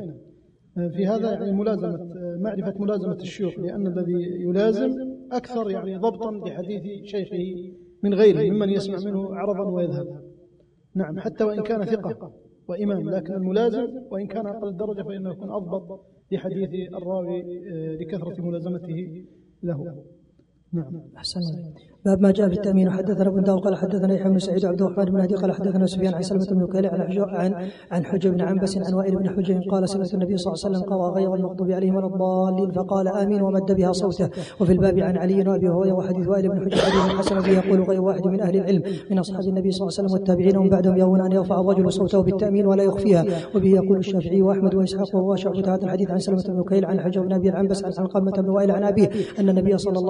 في هذا يعني ملازمة معرفة ملازمة الشيوخ، لأن الذي يلازم أكثر يعني ضبطا لحديث شيخه من غيره ممن يسمع منه عرضا ويذهب. نعم، حتى وإن كان ثقة وإمام، لكن الملازم وإن كان أقل الدرجة فإنه يكون أضبط لحديث الراوي لكثرة ملازمته له. نعم. أحسن. باب ما جاء في التأمين. حدثنا ابن داود قال حدثنا يحيى بن سعيد عبد الرحمن بن هدي قال حدثنا سفيان عن سلمة بن كهيل عن عن حجر بن عنبس عن وائل بن حجر قال سمعت النبي صلى الله عليه وسلم قرأ غير المغضوب عليهم ولا الضالين فقال آمين ومد بها صوته. وفي الباب عن علي وأبي هريرة وحديث وائل بن حجر حديث حسن به يقول غير واحد من أهل العلم من أصحاب النبي صلى الله عليه وسلم والتابعين ومن بعدهم يرون أن يرفع الرجل صوته بالتأمين ولا يخفيها. وبه يقول الشافعي وأحمد وإسحاق وهو شعبة هذا الحديث عن سلمة بن كهيل عن حجر بن أبي العنبس عن علقمة بن وائل عن أبيه أن النبي صلى الله عليه وسلم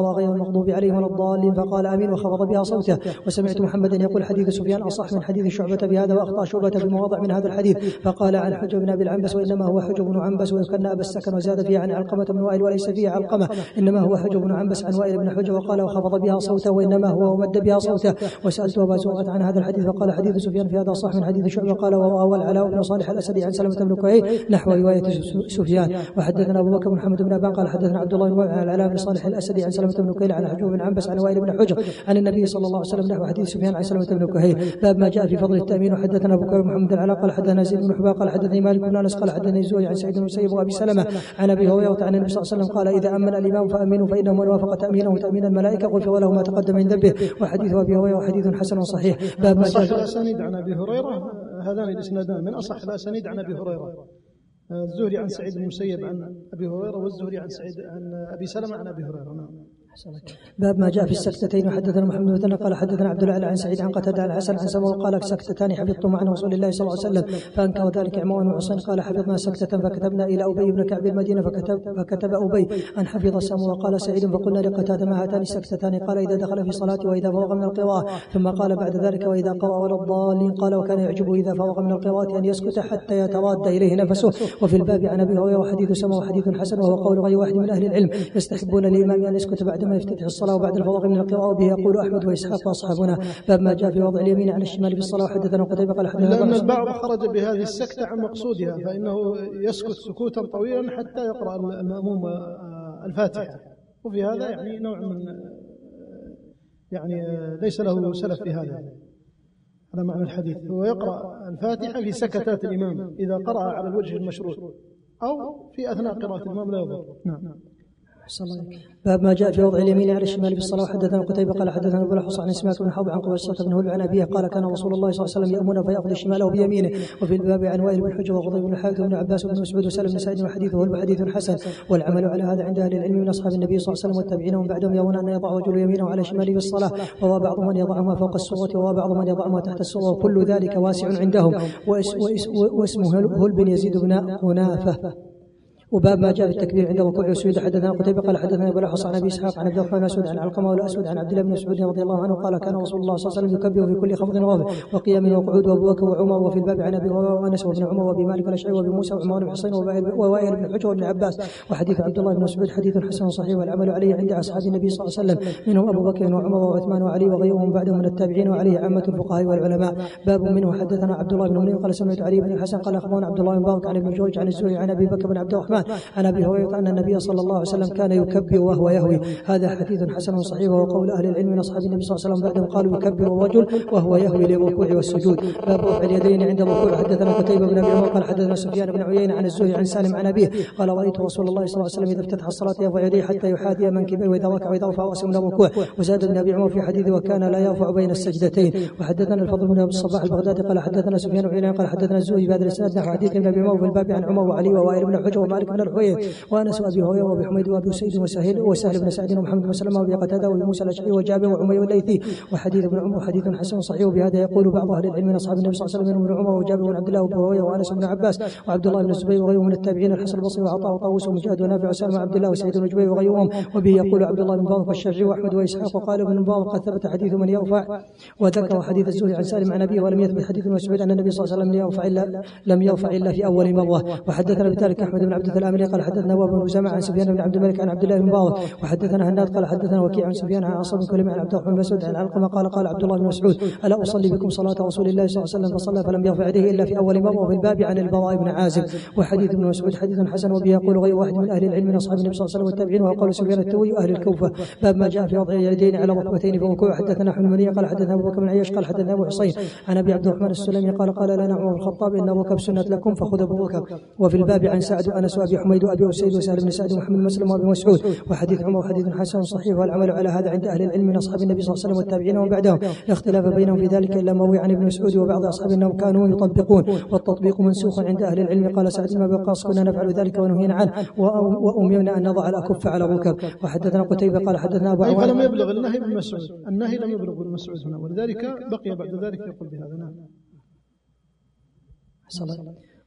قضى غير المغضوب عليهم ولا الضالين فقال آمين وخفض بها صوته. وسمعت محمدا يقول حديث سفيان أصح من حديث شعبة بهذا، وأخطأ شعبة بمواضع من هذا الحديث فقال عن حجب بن أبي العنبس وإنما هو حجب بن عنبس، ويكن أبا السكن وزاد فيها عن علقمة بن وائل وليس فيها علقمة، إنما هو حجب بن عنبس عن وائل بن حجر، وقال وخفض بها صوته وإنما هو ومد بها صوته. وسألت أبا زرعة عن هذا الحديث فقال حديث سفيان في هذا صح من حديث شعبة. قال وروى العلاء بن صالح الأسدي عن سلمة بن كهيل نحو رواية سفيان. وحدثنا أبو بكر بن محمد بن أبان قال حدثنا عبد الله بن عن العلاء بن صالح الأسدي عن سلمة بن كهيل عن حجب بن عنبس عن وائل بن حجر عن النبي صلى الله عليه وسلم نحو حديث سفيان عن سلمة بن كهيل. باب ما جاء في فضل التأمين. وحدثنا أبو بكر بن محمد العلاء قال حدثنا زيد بن حباب قال حدثني مالك بن أنس قال حدثني الزهري عن سعيد بن المسيب وأبي سلمة عن أبي هريرة عن النبي صلى الله عليه وسلم قال إذا أمن الإمام فأمنوا فإنه من وافق تأمينه تأمين الملائكة غفر له ما تقدم من ذنبه. وحديث أبي هريرة حديث حسن صحيح. باب ما جاء في الأسانيد عن أبي هريرة، هذان الإسنادان من أصح الأسانيد عن أبي هريرة، الزهري عن سعيد بن المسيب عن أبي هريرة والزهري عن سعيد عن أبي سلمة عن أبي هريرة. نعم. باب ما جاء في السكتتين. وحدثنا محمد بن قال حدثنا عبد الله عن سعيد عن قتادة عن الحسن عن سمو قال سكتتان حفظتم عن رسول الله صلى الله عليه وسلم فانكر ذلك عمران بن حسين قال حفظنا سكتة فكتبنا الى ابي بن كعب المدينه فكتب فكتب ابي ان حفظ سمو. وقال سعيد فقلنا لقتادة ما هاتان السكتتان قال اذا دخل في صلاته واذا فرغ من القراءه. ثم قال بعد ذلك واذا قرأ ولا الضالين قال وكان يعجبه اذا فرغ من القراءه ان يسكت حتى يتراد اليه نفسه. وفي الباب عن ابي هريره حديث سمو حديث حسن وهو قول غير واحد من اهل العلم يستحبون الامام ان يسكت بعدما يفتتح الصلاه بعد الفراغ من القراءة. وبه يقول أحمد وإسحاق وأصحابنا. باب ما جاء في وضع اليمين على الشمال في الصلاة. وحدثنا قتيبة قال حدثنا لأن البعض خرج بهذه السكتة عن مقصودها، فإنه يسكت سكوتا طويلا حتى يقرأ المأموم الفاتحة، وفي هذا يعني نوع من يعني ليس له سلف في هذا على معنى الحديث. هو يقرأ الفاتحة في سكتات الإمام إذا قرأ على الوجه المشروط أو في أثناء قراءة الإمام لا يضر. نعم. باب ما جاء في وضع اليمين على الشمال في الصلاة. حدثنا قتيبة قال حدثنا ابو الحص عن اسماك بن حرب عن قبيصة بن هلب عن أبيه قال كان رسول الله صلى الله عليه وسلم يأمنا فيأخذ شماله بيمينه. وفي الباب عن وائل بن حجر وغضيب بن الحارث بن عباس بن مسعود وسالم بن سعيد وحديثه هلب حديث حسن. والعمل على هذا عند أهل العلم من أصحاب النبي صلى الله عليه وسلم والتابعين ومن بعدهم يرون أن يضع رجل يمينه على شماله في الصلاة، وهو بعض من يضعهما فوق السورة وهو بعض من يضعهما تحت السورة، وكل ذلك واسع عندهم. واسمه هلب يزيد بن قنافة. وباب ما جاء في التكبير عند ركوع السجود. حدثنا قتيبة قال حدثنا ابو الحص عن ابي اسحاق عن عبد الرحمن بن مسعود عن علقمة والاسود عن عبد الله بن مسعود رضي الله عنه قال كان رسول الله صلى الله عليه وسلم يكبر في كل خفض وخفض وقيام وقعود وابو بكر وعمر. وفي الباب عن ابي هريره وانس وابن عمر وابي مالك الاشعري وابي موسى وعمر بن حسين ووائل بن حجر وابن عباس. وحديث عبد الله بن مسعود حديث حسن صحيح والعمل عليه عند اصحاب النبي صلى الله عليه وسلم منهم ابو بكر وعمر وعثمان وعلي وغيرهم بعدهم من التابعين وعليه عامه الفقهاء والعلماء. باب منه. حدثنا عبد الله بن منير قال سمعت علي بن الحسن قال اخبرنا عبد الله بن مبارك عن ابن جورج عن الزهري عن ابي بكر بن عبد الرحمن عن ابي هريره أن النبي صلى الله عليه وسلم كان يكبر وهو يهوي. هذا حديث حسن صحيح وهو قول أهل العلم من أصحاب النبي صلى الله عليه وسلم بعدهم قالوا يكبر الرجل وهو يهوي للركوع والسجود. باب رفع اليدين عند الركوع. حدثنا قتيبة بن أبي عمر قال حدثنا سفيان بن عيينة عن الزهري عن سالم عن أبيه قال رأيت رسول الله صلى الله عليه وسلم إذا افتتح الصلاة يرفع يديه حتى يحاذي منكبيه وإذا ركع وإذا رفع رأسه من الركوع. وزاد ابن أبي عمر في حديثه وكان لا يرفع بين السجدتين. وحدثنا الفضل بن أبي الصباح البغدادي قال حدثنا سفيان بن عيينة قال حدثنا الزهري بهذا الإسناد نحو حديث ابن أبي عمر في الباب عن عمر وعلي ووائل بن حجر ومالك بن الحويرث وأنس وأبي هريرة وأبي حميد وأبي سعيد وسهيل وسهل بن سعد ومحمد بن سلمة وأبي قتادة وأبي موسى الأشعري وجابر وعمير الليثي. وحديث ابن عمر حديث حسن صحيح. وبهذا يقول بعض أهل العلم من أصحاب النبي صلى الله عليه وسلم ابن عمر وجابر بن عبد الله وأبو هريرة وأنس بن عباس وعبد الله بن الزبير وغيرهم من التابعين الحسن البصري وعطاء وطاووس ومجاهد ونافع وسالم وعبد الله وسعيد بن جبير وغيرهم. وبه يقول عبد الله بن مبارك والشافعي وأحمد وإسحاق. وقال ابن مبارك قد ثبت حديث من يرفع. وذكر حديث الزهري عن سالم عن أبيه ولم يثبت حديث مسعود أن النبي صلى الله عليه وسلم يرفع إلا لم يرفع إلا في أول مرة. وحدثنا بذلك أحمد بن عبد العامري قال حدثنا أبو بن زمع عن سفيان بن عبد الملك عن عبد الله بن مبارك. وحدثنا هناد قال حدثنا وكيع عن سفيان عن عاصم بن عن عبد الرحمن بن مسعود عن علقمة قال قال عبد الله بن مسعود ألا أصلي بكم صلاة رسول الله صلى الله عليه وسلم فصلى فلم يرفع يديه إلا في أول مرة. وفي الباب عن البراء بن عازب. وحديث ابن مسعود حديث حسن. وبه يقول غير واحد من أهل العلم من أصحاب النبي صلى الله عليه وسلم والتابعين وقال سفيان الثوري وأهل الكوفة. باب ما جاء في وضع اليدين على ركبتين في الركوع. حدثنا أحمد بن منيع قال حدثنا أبو بكر بن عياش قال حدثنا أبو حسين عن أبي عبد الرحمن السلمي قال قال لنا عمر الخطاب إن الركب سنة لكم فخذوا بالركب. وفي الباب عن سعد وأنس وأبي حميد وأبي أسيد وسهل بن سعد ومحمد بن مسلم وأبي مسعود. وحديث عمر حديث حسن صحيح. والعمل على هذا عند أهل العلم من أصحاب النبي صلى الله عليه وسلم والتابعين ومن بعدهم لا اختلاف بينهم في ذلك إلا ما روي عن ابن مسعود وبعض أصحابنا أنهم كانوا يطبقون والتطبيق منسوخ عند أهل العلم. قال سعد بن أبي وقاص كنا نفعل ذلك ونهينا عنه وأمرنا أن نضع الأكف على الركب. وحدثنا قتيبة قال حدثنا أبو عوان فلم يبلغ النهي بن مسعود، النهي لم يبلغ ابن مسعود هنا ولذلك بقي بعد ذلك يقول بهذا. نعم.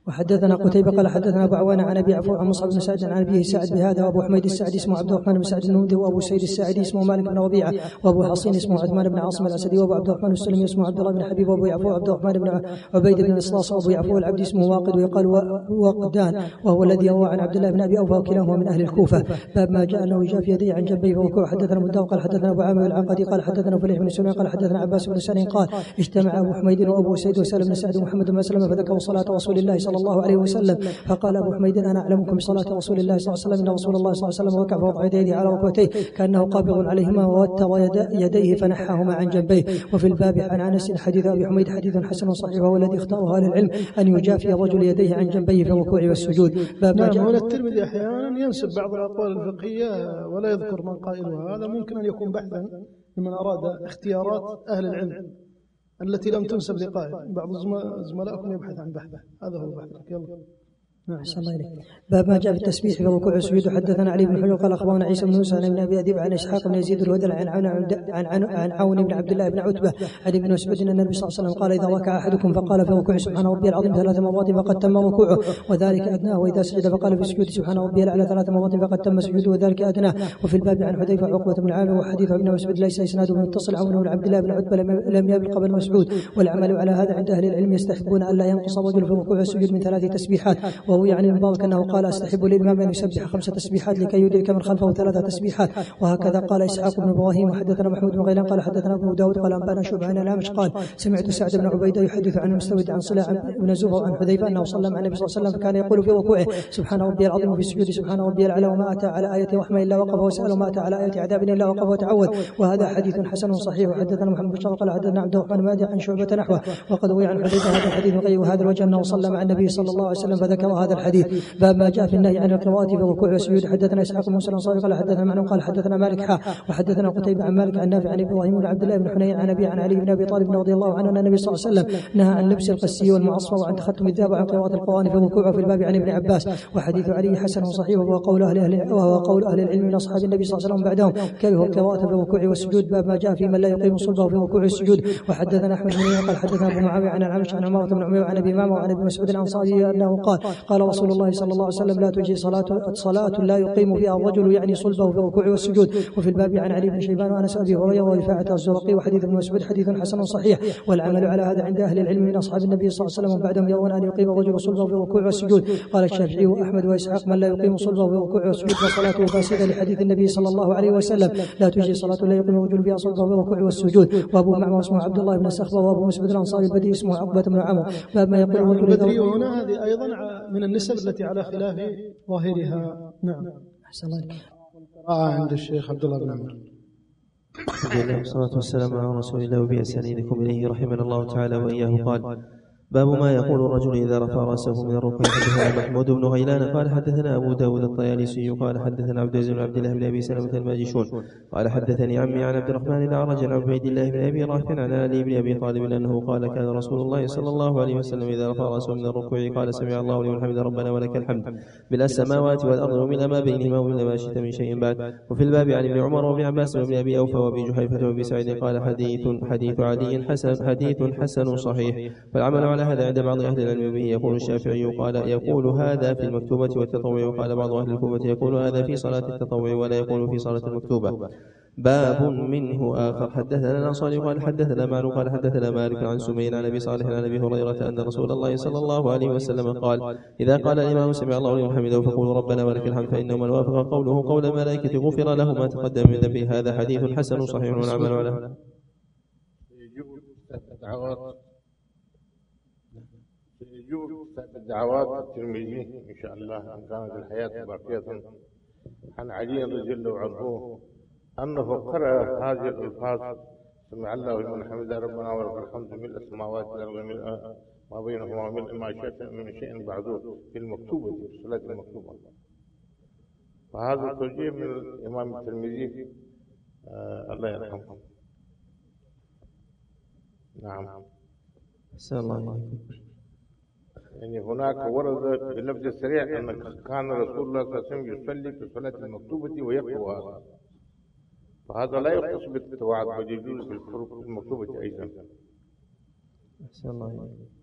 وحدثنا قتيبة قال حدثنا أبو عوانة عن أبي عفو عن مصعب بن سعد عن أبيه سعد بهذا، وأبو حميد السعدي اسمه عبد الرحمن بن سعد النمدي، وأبو سيد الساعدي اسمه مالك بن ربيعة، وأبو حصين اسمه عثمان بن عاصم الأسدي، وأبو عبد الرحمن السلمي اسمه عبد الله بن حبيب، وأبو يعفو عبد الرحمن بن عبيد بن الإصلاص، وأبو يعفو العبد اسمه واقد ويقال وقدان، وهو الذي روى عن عبد الله بن أبي أوفى وكلاهما من أهل الكوفة. باب ما جاء أنه جاء في يديه عن جنبيه وكوع. حدثنا مداوق قال حدثنا أبو عامر العقدي قال حدثنا فليح بن سليمان قال حدثنا عباس بن سعد قال اجتمع أبو حميد وأبو سيد وسالم بن سعد ومحمد بن مسلمة فذكروا صلاة رسول الله صلى الله عليه وسلم، فقال أبو حميد أنا أعلمكم بصلاة رسول الله صلى الله عليه وسلم، إن رسول الله صلى الله عليه وسلم ركع فوضع يديه على ركبتيه كأنه قابض عليهما ووتر يديه فنحاهما عن جنبيه. وفي الباب عن أنس حديث أبي حميد حديث حسن صحيح، وهو الذي اختاره أهل العلم أن يجافي الرجل يديه عن جنبيه في الركوع والسجود. باب نعم. هنا الترمذي أحيانا ينسب بعض الأقوال الفقهية ولا يذكر من قائلها، هذا ممكن أن يكون بحثا لمن أراد اختيارات أهل العلم التي لم تنسب لقائل. بعض زملائكم يبحث عن بحثه، هذا هو بحثك. يلا. نعم. الله إليك. باب ما جاء في التسبيح في الركوع والسجود. حدثنا علي بن حجر قال اخبرنا عيسى بن موسى عن ابن ابي اديب عن اسحاق بن يزيد الهذلي عن عون عن عن عن عون بن عبد الله بن عتبه عن ابن مسعود ان النبي صلى الله عليه وسلم قال اذا ركع احدكم فقال في ركوعه سبحان ربي العظيم ثلاث مرات فقد تم ركوعه وذلك ادناه، واذا سجد فقال في السجود سبحان ربي الاعلى ثلاث مرات فقد تم سجوده وذلك ادناه. وفي الباب عن حذيفه عقبه بن عامر وحديث ابن مسعود ليس اسناده متصل. عون بن عبد الله بن عتبه لم يبلغ قبل مسعود، والعمل على هذا عند اهل العلم يستحبون الا ينقص الرجل في الركوع والسجود من ثلاث تسبيحات. وهو يعني المبارك انه قال استحب للامام ان يسبح خمس تسبيحات لكي يدرك من خلفه ثلاث تسبيحات. وهكذا قال اسحاق بن ابراهيم. وحدثنا محمود بن غيلان قال حدثنا ابن داود قال انبانا شعبة عن الأعمش قال سمعت سعد بن عبيده يحدث عن المستود عن صلاح بن زهر عن حذيفه انه صلى مع النبي صلى الله عليه وسلم فكان يقول في ركوعه سبحان ربي العظيم وفي السجود سبحان ربي الاعلى، وما اتى على ايه رحمه الا وقف وسال، وما اتى على ايه عذاب الا وقف وتعوذ. وهذا حديث حسن صحيح. وحدثنا محمد بن شرق قال حدثنا عبد الرحمن مادي عن شعبة نحوه، وقد روي عن حذيفه هذا الحديث غير وهذا الوجه انه صلى مع النبي صلى الله عليه وسلم فذكر هذا الحديث. باب ما جاء في النهي عن القراءة في الركوع والسجود. حدثنا اسحاق بن موسى الانصاري قال حدثنا معن قال حدثنا مالك حا وحدثنا قتيبة عن مالك عن نافع عن ابراهيم بن عبد الله بن حنين عن ابي عن علي بن ابي طالب رضي الله عنه ان النبي صلى الله عليه وسلم نهى عن لبس القسي والمعصفر وعن تختم الذهب وعن قراءة القرآن في الركوع. وفي الباب عن ابن عباس. وحديث علي حسن صحيح، وهو قول اهل اهل وهو قول اهل العلم من اصحاب النبي صلى الله عليه وسلم بعدهم كرهوا القراءة في الركوع والسجود. باب ما جاء في من لا يقيم صلبه في الركوع والسجود. وحدثنا احمد بن قال حدثنا ابو معاويه عن العمش عن عمارة بن عمير عن ابي مامر وعن ابي مسعود الانصاري انه قال قال رسول الله صلى الله عليه وسلم لا تجزي صلاة صلاة لا يقيم فيها الرجل يعني صلبه في الركوع والسجود. وفي الباب عن علي بن شيبان وانس ابي هريره ورفاعه الزرقي وحديث ابن مسعود حديث حسن صحيح. والعمل على هذا عند اهل العلم من اصحاب النبي صلى الله عليه وسلم وبعدهم يرون ان يقيم الرجل صلبه في الركوع والسجود. قال الشافعي واحمد واسحاق من لا يقيم صلبه في الركوع والسجود فصلاته فاسده لحديث النبي صلى الله عليه وسلم لا تجزي صلاة لا يقيم الرجل فيها صلبه في الركوع والسجود. وابو معمر اسمه عبد الله بن سخبه، وابو مسعود الانصاري البدري اسمه عقبه بن عمرو. باب ما يقول الرجل البدري هنا هذه ايضا من النسب التي على خلاف ظاهرها. نعم. احسن الله. آه عند الشيخ عبد الله بن عمرو. الحمد لله والصلاة والسلام على رسول الله وبأسانيدكم إليه رحمنا الله تعالى وإياه. قال باب ما يقول الرجل إذا رفع رأسه من الركوع. حدثنا محمود بن غيلان قال حدثنا أبو داود الطيالسي قال حدثنا عبد العزيز بن عبد الله بن أبي سلمة الماجشون قال حدثني عمي عن عبد الرحمن الأعرج عن عبيد الله بن أبي رافع عن علي بن أبي طالب أنه قال كان رسول الله صلى الله عليه وسلم إذا رفع رأسه من الركوع قال سمع الله لمن حمده ربنا ولك الحمد ملء السماوات والأرض وملء ما بينهما وملء ما شئت من شيء بعد. وفي الباب عن ابن عمر وابن عباس وابن أبي أوفى وابي جحيفة وابي سعيد قال حديث حديث علي حسن حديث حسن صحيح. فالعمل على هذا عند بعض أهل العلم به. يقول الشافعي قال يقول هذا في المكتوبة والتطوع، وقال بعض أهل الكوفة يقول هذا في صلاة التطوع ولا يقول في صلاة المكتوبة. باب منه آخر. حدثنا الأنصاري قال حدثنا معن قال حدثنا مالك عن سمين عن أبي صالح عن أبي هريرة أن رسول الله صلى الله عليه وسلم قال إذا قال الإمام سمع الله لمن حمده فقولوا ربنا ولك الحمد، فإنه من وافق قوله قول الملائكة غفر له ما تقدم من ذنبه. هذا حديث حسن صحيح والعمل عليه. يجوز الدعوات الترمذي إن شاء الله إن كانت الحياة باقية عن علي رضي الله عنه أنه قرأ هذه الألفاظ سمع الله لمن حمده ربنا ولك الحمد ملء السماوات والأرض ملء ما بينهما وملء ما شئت من شيء بعده في المكتوبة في الصلاة المكتوبة. فهذا التوجيه من الإمام الترمذي آه الله يرحمه. نعم. أحسن الله عليكم. يعني هناك ورد باللفظ السريع أن كان رسول الله صلى الله عليه وسلم يصلي في الصلاة المكتوبة ويقرأ هذا، فهذا لا يختص بالتوعد بل يجوز في المكتوبة أيضا. أحسن الله عليكم.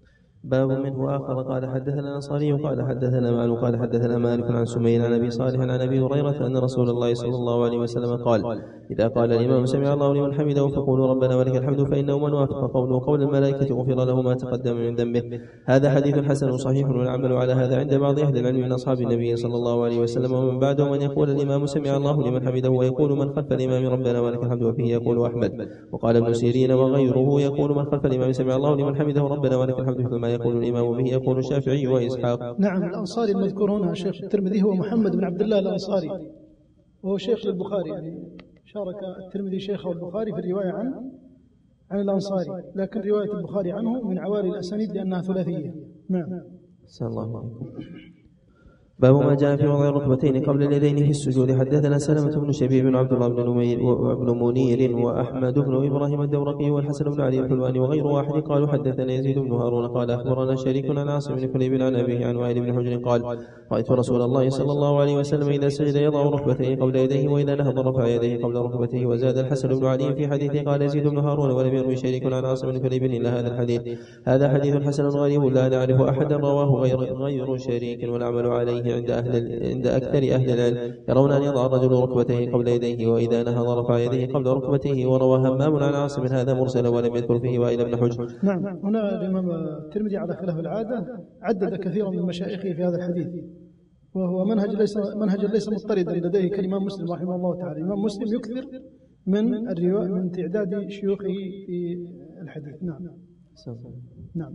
باب منه آخر. قال حدثنا الأنصاري قال حدثنا معن قال حدثنا مالك عن سمين عن أبي صالح عن أبي هريرة أن رسول الله صلى الله عليه وسلم قال: إذا قال الإمام سمع الله لمن حمده فقولوا ربنا ولك الحمد، فإنه من وافق قوله قول الملائكة غفر له ما تقدم من ذنبه. هذا حديث حسن صحيح، والعمل على هذا عند بعض أهل العلم من أصحاب النبي صلى الله عليه وسلم ومن بعده من يقول الإمام سمع الله لمن حمده ويقول من خلف الإمام ربنا ولك الحمد، وفيه يقول أحمد. وقال ابن سيرين وغيره يقول من خلف الإمام سمع الله لمن حمده ربنا ولك الحمد، مثل ما يقول الإمام، وبه يقول الشافعي وإسحاق. نعم. الأنصاري المذكور هنا شيخ الترمذي هو محمد بن عبد الله الأنصاري، وهو شيخ للبخاري، يعني شارك الترمذي شيخه البخاري في الرواية عن عن الأنصاري، لكن رواية البخاري عنه من عوالي الأسانيد لأنها ثلاثية. نعم. صلى الله عليه وسلم. باب ما جاء في وضع الركبتين قبل اليدين في السجود. حدثنا سلمة بن شبيب بن عبد الله بن منير وأحمد بن إبراهيم الدورقي والحسن بن علي الحلواني وغير واحد قالوا حدثنا يزيد بن هارون قال أخبرنا شريك عن عاصم بن كليب عن أبيه عن وائل بن حجر قال: رأيت رسول الله صلى الله عليه وسلم إذا سجد يضع ركبتيه قبل يديه، وإذا نهض رفع يديه قبل ركبتيه. وزاد الحسن بن علي في حديثه قال يزيد بن هارون ولم يروي شريك عن عاصم بن كليب إلا هذا الحديث. هذا حديث حسن غريب لا نعرف أحدا رواه غير غير شريك، والعمل عليه عند أهل عند أكثر أهل العلم يرون أن يضع الرجل ركبتيه قبل يديه، وإذا نهض رفع يديه قبل ركبتيه. وروى همام عن عاصم هذا مرسلا ولم يذكر فيه وائل بن حجر. نعم. هنا الإمام الترمذي على خلاف العادة عدد كثيرا من مشايخه في هذا الحديث، وهو منهج ليس منهج ليس مضطردا لديه كالإمام مسلم رحمه الله تعالى. الإمام مسلم يكثر من الرواية من تعداد شيوخه في الحديث. نعم. نعم.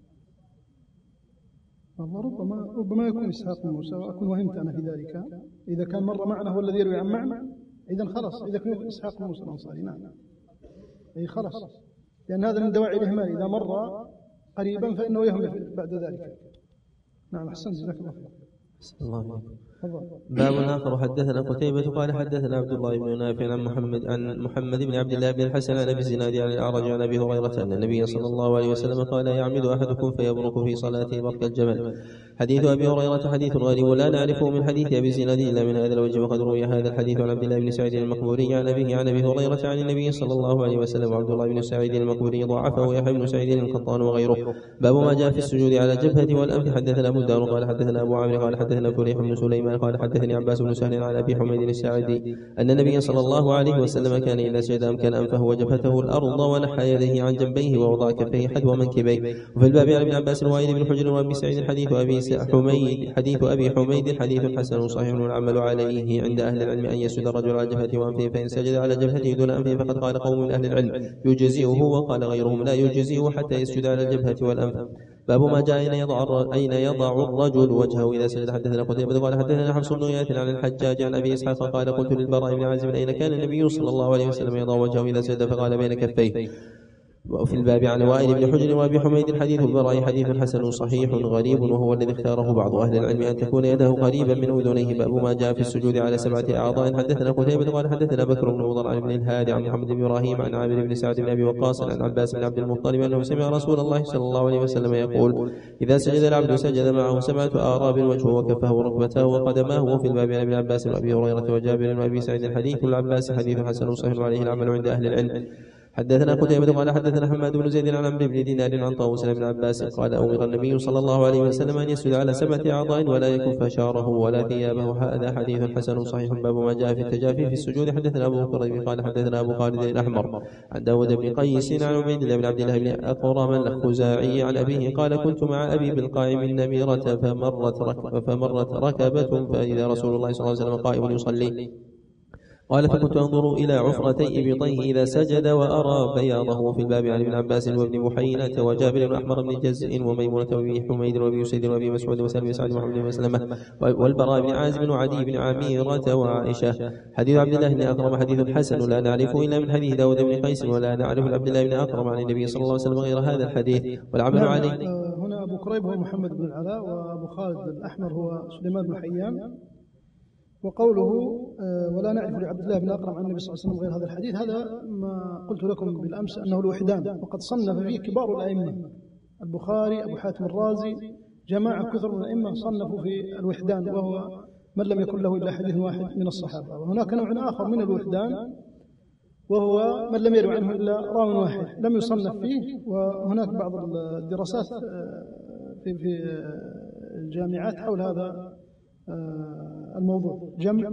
والله ربما ربما يكون إسحاق بن موسى، وأكون وهمت أنا في ذلك. إذا كان مر معنا هو الذي يروي عن معنا، إذا خلص. إذا كان إسحاق بن موسى الأنصاري نعم أي خلص، لأن هذا من دواعي الإهمال. إذا مر قريبا فإنه يهمل بعد ذلك. نعم. أحسن، جزاك الله خير. الله. باب آخر. حدثنا قتيبة قال حدثنا عبد الله بن نافع عن محمد عن محمد بن عبد الله بن الحسن عن أبي الزناد عن الأعرج عن أبي هريرة أن النبي صلى الله عليه وسلم قال: يعمد أحدكم فيبرك في صلاته برك الجمل. حديث أبي هريرة حديث غريب لا نعرفه من حديث أبي الزناد إلا من هذا الوجه، وقد روي هذا الحديث عن عبد الله بن سعيد المقبوري عن أبيه عن أبي هريرة عن النبي صلى الله عليه وسلم. وعبد الله بن سعيد المقبوري ضعفه يحيى بن سعيد القطان وغيره. باب ما جاء في السجود على الجبهة والأنف. حدثنا أبو داود قال حدثنا أبو عامر قال حدثنا فليح بن سليمان قال حدثني عباس بن سهل عن أبي حميد الساعدي أن النبي صلى الله عليه وسلم كان إذا سجد أمكن أنفه وجبهته الأرض ونحى يديه عن جنبيه ووضع كفيه حذو منكبيه. وفي الباب عن ابن عباس وائل بن حجر وأبي سعيد حديث أبي حميد حديث أبي حميد حديث حسن صحيح، والعمل عليه عند أهل العلم أن يسجد الرجل على جبهته وأنفه، فإن سجد على جبهته دون أنفه فقد قال قوم من أهل العلم يجزئه، وقال غيرهم لا يجزئه حتى يسجد على الجبهة والأنف. باب ما جاء أين يضع أين يضع الرجل وجهه إذا سجد. حدثنا قتيبة قال حدثنا حفص بن غياث عن الحجاج عن أبي إسحاق قال قلت للبراء بن عازب أين كان النبي صلى الله عليه وسلم يضع وجهه إذا سجد؟ فقال بين كفيه. وفي الباب عن وائل بن حجر وابي حميد حديث البراء حديث حسن صحيح غريب، وهو الذي اختاره بعض اهل العلم ان تكون يده قريبا من اذنيه. باب ما جاء في السجود على سبعه اعضاء. حدثنا قتيبة قال حدثنا بكر بن مضر عن ابن الهادي عن محمد بن ابراهيم عن عامر بن سعد بن ابي وقاص عن عباس بن عبد المطلب انه سمع رسول الله صلى الله عليه وسلم يقول: اذا سجد العبد سجد معه سبعه اعراب وجهه وكفه وركبته وقدماه. وفي الباب عن ابن عباس وابي هريره وجابر وابي سعيد الحديث العباس حديث حسن صحيح عليه العمل عند اهل العلم. حدثنا قتيبة قال حدثنا حماد بن زيد عن عمرو بن دينار عن طاووس بن عباس قال: أمر النبي صلى الله عليه وسلم أن يسجد على سبعة أعضاء ولا يكف شعره ولا ثيابه. هذا حديث حسن صحيح. باب ما جاء في التجافي في السجود. حدثنا أبو كريم قال حدثنا أبو خالد الأحمر عن داود بن قيس عن عبيد الله بن عبد الله بن أقرم الخزاعي عن أبيه قال: كنت مع أبي بالقاع من نميرة فمرت ركبة فمرت ركبة فإذا رسول الله صلى الله عليه وسلم قائم يصلي. قال: فكنت أنظر إلى عفرتي إبطيه إذا سجد وأرى بياضه. في الباب عن ابن عباس وابن بحينة وجابر بن أحمر بن جزء وميمونة وابي حميد وابي سعيد وابي مسعود وسلم بن سعد ومحمد بن مسلمة والبراء بن عازب وعدي بن عميرة وعائشة. حديث عبد الله بن أكرم حديث حسن لا نعرفه إلا من حديث داود بن قيس، ولا نعرف عبد الله بن أكرم عن النبي صلى الله عليه وسلم غير هذا الحديث والعمل عليه. هنا أبو كريب هو محمد بن العلاء، وأبو خالد الأحمر هو سليمان بن حيان. وقوله ولا نعرف لعبد الله بن أقرم عن النبي صلى الله عليه وسلم غير هذا الحديث، هذا ما قلت لكم بالأمس أنه الوحدان، وقد صنف فيه كبار الأئمة البخاري أبو حاتم الرازي جماعة كثر من الأئمة صنفوا في الوحدان، وهو من لم يكن له إلا حديث واحد من الصحابة. وهناك نوع آخر من الوحدان وهو من لم يروي عنه إلا راو واحد لم يصنف فيه. وهناك بعض الدراسات في في الجامعات حول هذا الموضوع، جمع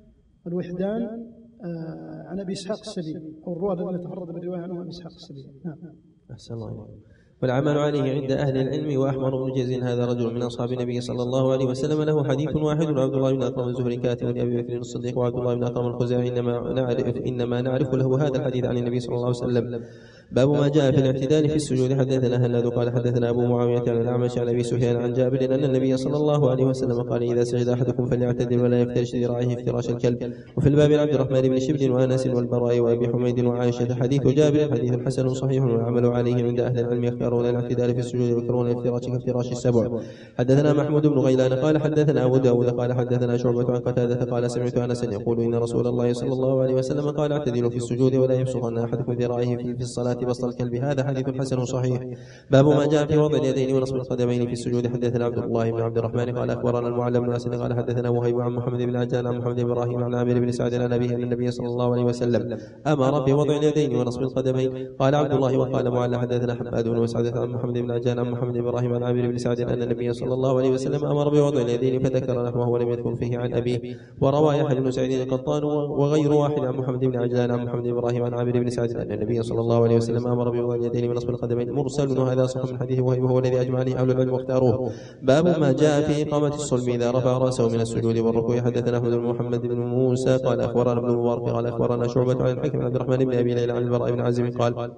الوحدان عن أبي إسحاق السبيعي أو الرواة الذين تفرد بالرواية عنه أبي إسحاق السبيعي. نعم. أحسن الله. والعمل عليه عند أهل العلم. وأحمر بن جزين هذا رجل من أصحاب النبي صلى الله عليه وسلم له حديث واحد، وعبد الله بن أكرم الزهري كاتب لأبي بكر الصديق وعبد الله بن أكرم الخزاعي إنما نعرف إنما نعرف له هذا الحديث عن النبي صلى الله عليه وسلم. باب ما جاء في الاعتدال في السجود. حدثنا هناد قال حدثنا أبو معاوية عن الأعمش عن أبي سفيان عن جابر أن النبي صلى الله عليه وسلم قال إذا سجد أحدكم فليعتدل ولا يفترش ذراعيه افتراش الكلب. وفي الباب عبد الرحمن بن شبل وأنس والبراء وأبي حميد وعائشة. حديث جابر حديث حسن صحيح والعمل عليه عند أهل العلم. يختارون الاعتدال في السجود ويكرهون الافتراش كافتراش السبع. حدثنا محمود بن غيلان قال حدثنا أبو داود قال حدثنا شعبة عن قتادة قال سمعت أنس يقول إن رسول الله صلى الله عليه وسلم قال اعتدلوا في السجود ولا يبصقن أحدكم ذراعيه في الصلاة بسط الكلب. هذا حديث حسن صحيح. باب ما جاء في وضع اليدين ونصب القدمين في السجود. حدثنا عبد الله بن عبد الرحمن قال اخبرنا المعلم بن اسد قال حدثنا وهيب عن محمد بن عجلان عن محمد بن ابراهيم عن عامر بن سعد عن ابيه ان النبي صلى الله عليه وسلم امر بوضع اليدين ونصب القدمين. قال عبد الله وقال معل حدثنا حماد بن مسعد عن محمد بن عجلان عن محمد بن ابراهيم عن عامر بن سعد ان النبي صلى الله عليه وسلم امر بوضع اليدين فذكر نحوه ولم يذكر فيه عن ابيه. وروى يحيى بن سعيد القطان وغير واحد عن محمد بن عجلان عن محمد بن ابراهيم عن عامر بن سعد ان النبي صلى الله عليه وسلم امر بوضع اليدين ونصب القدمين مرسل. وهذا صح من حديث وهيب وهو الذي اجمع عليه اهل العلم واختاروه. باب ما جاء في اقامه الصلب اذا رفع راسه من السجود والركوع. حدثنا احمد بن محمد بن موسى قال اخبرنا ابن المبارك قال اخبرنا شعبة عن الحكم عبد الرحمن بن ابي ليلى عن البراء بن عازب قال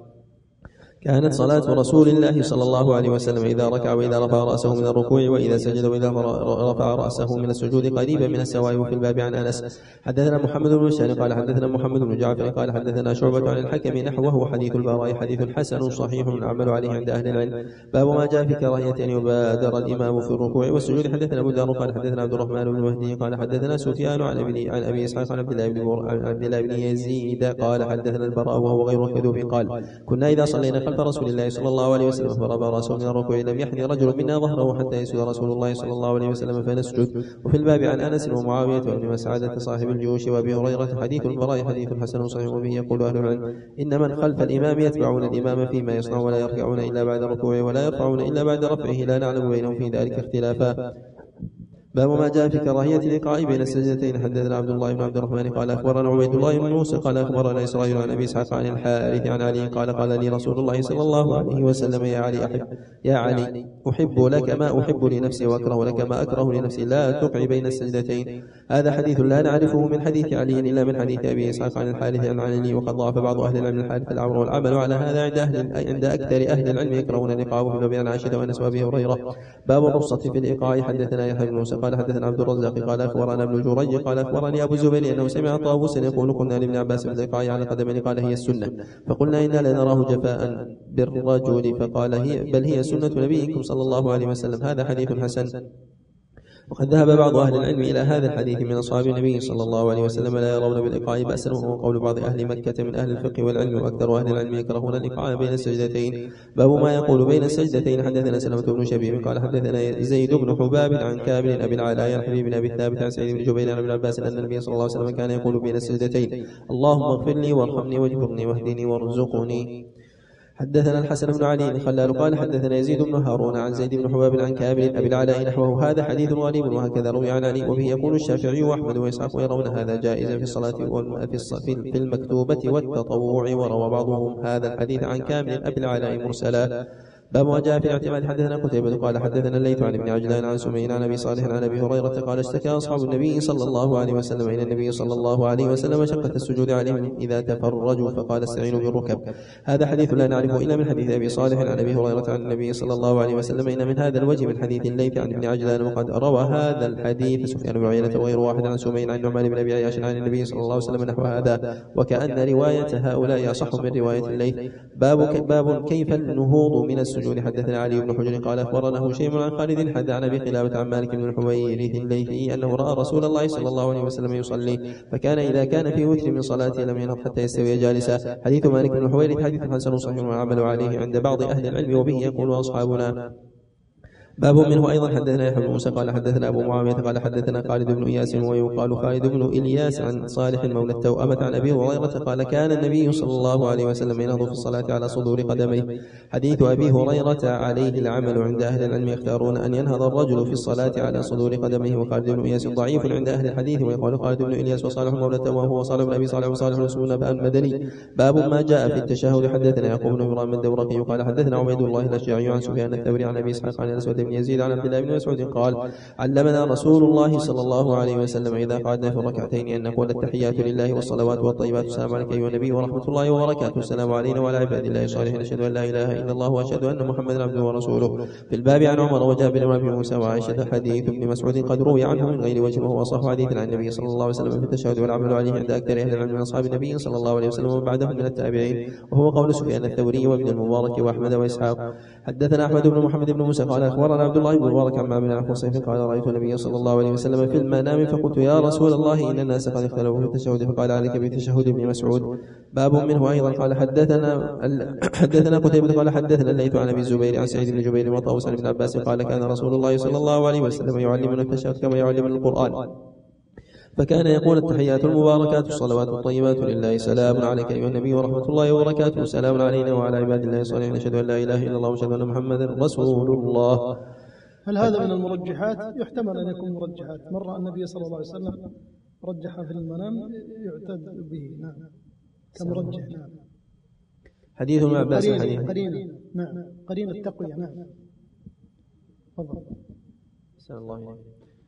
كانت صلاة رسول الله صلى الله عليه وسلم إذا ركع وإذا رفع رأسه من الركوع وإذا سجد وإذا رفع رأسه من السجود قريبا من السواء. وفي الباب عن أنس. حدثنا محمد بن بشار قال حدثنا محمد بن جعفر قال حدثنا شعبة عن الحكم نحوه. وحديث البراء حديث حسن صحيح العمل عليه عند أهل العلم. باب ما جاء في كراهية أن يبادر الإمام في الركوع والسجود. حدثنا أبو دار قال حدثنا عبد الرحمن بن مهدي قال حدثنا سفيان عن أبي عن أبي إسحاق عن عبد الله بن عبد الله بن يزيد قال حدثنا البراء وهو غير كذوب قال كنا إذا صلينا خلف رسول الله صلى الله عليه وسلم فرفع رأسه من الركوع لم يحني رجل منا ظهره حتى يسجد رسول الله صلى الله عليه وسلم فنسجد. وفي الباب عن أنس ومعاوية وابن مسعدة صاحب الجيوش وأبي هريرة. حديث البراء حديث حسن صحيح. وبه يقول أهل العلم إن من خلف الإمام يتبعون الإمام فيما يصنع ولا يركعون إلا بعد الركوع ولا يرفعون إلا بعد رفعه لا نعلم بينهم في ذلك اختلافا. باب ما جاء في كراهية اللقاء بين السجدتين. حدثنا عبد الله بن عبد الرحمن قال اخبرنا عبيد الله بن موسى قال اخبرنا اسرائيل عن ابي اسحاق عن الحارث عن علي قال قال لي رسول الله صلى الله عليه وسلم يا علي احب يا علي احب لك ما احب لنفسي واكره لك ما اكره لنفسي لا تقع بين السجدتين. هذا حديث لا نعرفه من حديث علي الا من حديث ابي اسحاق عن الحارث عن علي. وقد ضاف بعض اهل العلم الحارث العمر والعمل على هذا عند اهل عند اكثر اهل العلم يكرهون اللقاء. في باب عائشه وانس وابي هريره. باب الرخصه في الايقاع. حدثنا يحيى بن موسى قال حدثنا عبد الرزاق قال اخبرنا ابن جريج قال اخبرني ابو الزبير انه سمع طاووسا يقول كنا لابن عباس في اللقاء على قدمين قال هي السنه فقلنا انا لنراه جفاء بالرجل فقال هي بل هي سنه نبيكم صلى الله عليه وسلم. هذا حديث حسن. وقد ذهب بعض أهل العلم إلى هذا الحديث من أصحاب النبي صلى الله عليه وسلم لا يرون بالإيقاع بأسا وهو قول بعض أهل مكة من أهل الفقه والعلم. وأكثر أهل العلم يكرهون الإيقاع بين السجدتين. باب ما يقول بين السجدتين. حدثنا سلمة بن شبيب قال حدثنا زيد بن حباب عن كامل أبي العلاء عن حبيب بن أبي ثابت عن سعيد بن جبير عن ابن عباس أن النبي صلى الله عليه وسلم كان يقول بين السجدتين اللهم اغفر لي وارحمني واجبرني واهدني وارزقني. حدثنا الحسن بن علي الخلال قال حدثنا يزيد بن هارون عن زيد بن حباب عن كامل أبي العلاء نحوه. هذا حديث غريب وهكذا روي عن علي. وبه يقول الشافعي وأحمد وإسحاق ويرون هذا جائزا في الصلاة في المكتوبة والتطوع. وروى بعضهم هذا الحديث عن كامل أبي العلاء مرسلا. باب ما جاء في اعتماد. حدثنا قتيبة قال حدثنا الليث عن ابن عجلان عن سمين عن ابي صالح عن ابي هريرة قال اشتكى اصحاب النبي صلى الله عليه وسلم الى النبي صلى الله عليه وسلم شقة السجود عليهم اذا تفرجوا فقال استعينوا بالركب. هذا حديث لا نعرفه الا من حديث ابي صالح عن ابي هريرة عن النبي صلى الله عليه وسلم ان من هذا الوجه من حديث الليث عن ابن عجلان. وقد روى هذا الحديث سفيان بن عيينة وغير واحد عن سمين عن نعمان بن ابي عياش عن النبي صلى الله عليه وسلم نحو هذا وكأن رواية هؤلاء اصح من رواية الليث. باب باب كيف النهوض من السجود. حدثنا علي بن حجر قال اخبرنا هشيم عن خالد حدثنا بخلافة عن مالك بن الحويرث الليثي انه راى رسول الله صلى الله عليه وسلم يصلي فكان اذا كان في وتر من صلاته لم ينهض حتى يستوي جالسا. حديث مالك بن الحويرث حديث حسن صحيح وعمل عليه عند بعض اهل العلم. وبه يقول اصحابنا باب منه أيضا حدثنا يحيى بن موسى قال حدثنا أبو معاوية قال حدثنا خالد بن إياس ويقال خالد بن إلياس عن صالح مولى التوأمة عن أبي هريرة قال كان النبي صلى الله عليه وسلم ينهض في الصلاة على صدور قدميه. حديث أبي هريرة عليه العمل عند أهل العلم، يختارون أن ينهض الرجل في الصلاة على صدور قدميه. وخالد بن إياس ضعيف عند أهل الحديث، ويقال خالد بن إلياس وصالح مولى التوأمة وصالح بن أبي صالح وصالح رسول الله المدني. باب ما جاء في التشهد. حدثنا يعقوب بن إبراهيم الدورقي قال حدثنا عبيد الله الأشجعي عن سفيان الثوري عن أبي إسحاق عن الأسود بن يزيد عن عبد الله بن مسعود قال علمنا رسول الله صلى الله عليه وسلم إذا قعدنا في الركعتين أن نقول التحيات لله والصلوات والطيبات السلام عليك أيها النبي ورحمة الله وبركاته، السلام علينا وعلى عباد الله الصالحين، أشهد أن لا إله إلا الله وأشهد أن محمدا عبده ورسوله. في الباب عن عمر وجابر وأبي موسى وعائشة حديث ابن مسعود قد روي عنه من غير وجه، وهو أصح حديث عن النبي صلى الله عليه وسلم في التشهد والعمل عليه عند أكثر أهل العلم من أصحاب النبي صلى الله عليه وسلم وبعدهم من التابعين، وهو قول سفيان الثوري وابن المبارك وأحمد وإسحاق. حدثنا أحمد بن محمد بن موسى قال أخبرنا عبد الله بن المبارك عن معمر عن خصيف قال رأيت النبي صلى الله عليه وسلم في المنام فقلت يا رسول الله إن الناس قد اختلفوا في التشهد، فقال عليك بتشهد ابن مسعود. باب منه أيضا قال حدثنا حدثنا قتيبة قال حدثنا الليث عن أبي الزبير عن سعيد بن جبير وطاووس بن عباس قال كان رسول الله صلى الله عليه وسلم يعلمنا التشهد كما يعلمنا القرآن، فكان يقول التحيات المباركات الصلوات الطيبات لله سلام عليك أيها النبي ورحمة الله وبركاته، سلام علينا وعلى عباد الله الصالحين، أشهد أن لا إله إلا الله وأشهد أن محمدا رسول الله. هل هذا من المرجحات؟ يحتمل أن يكون مرجحات. مر النبي صلى الله عليه وسلم رجح في المنام يعتد به، نعم كمرجح. نعم. حديث ابن عباس قرين قرين نعم قرين التقوية. نعم تفضل. سلام الله عليه.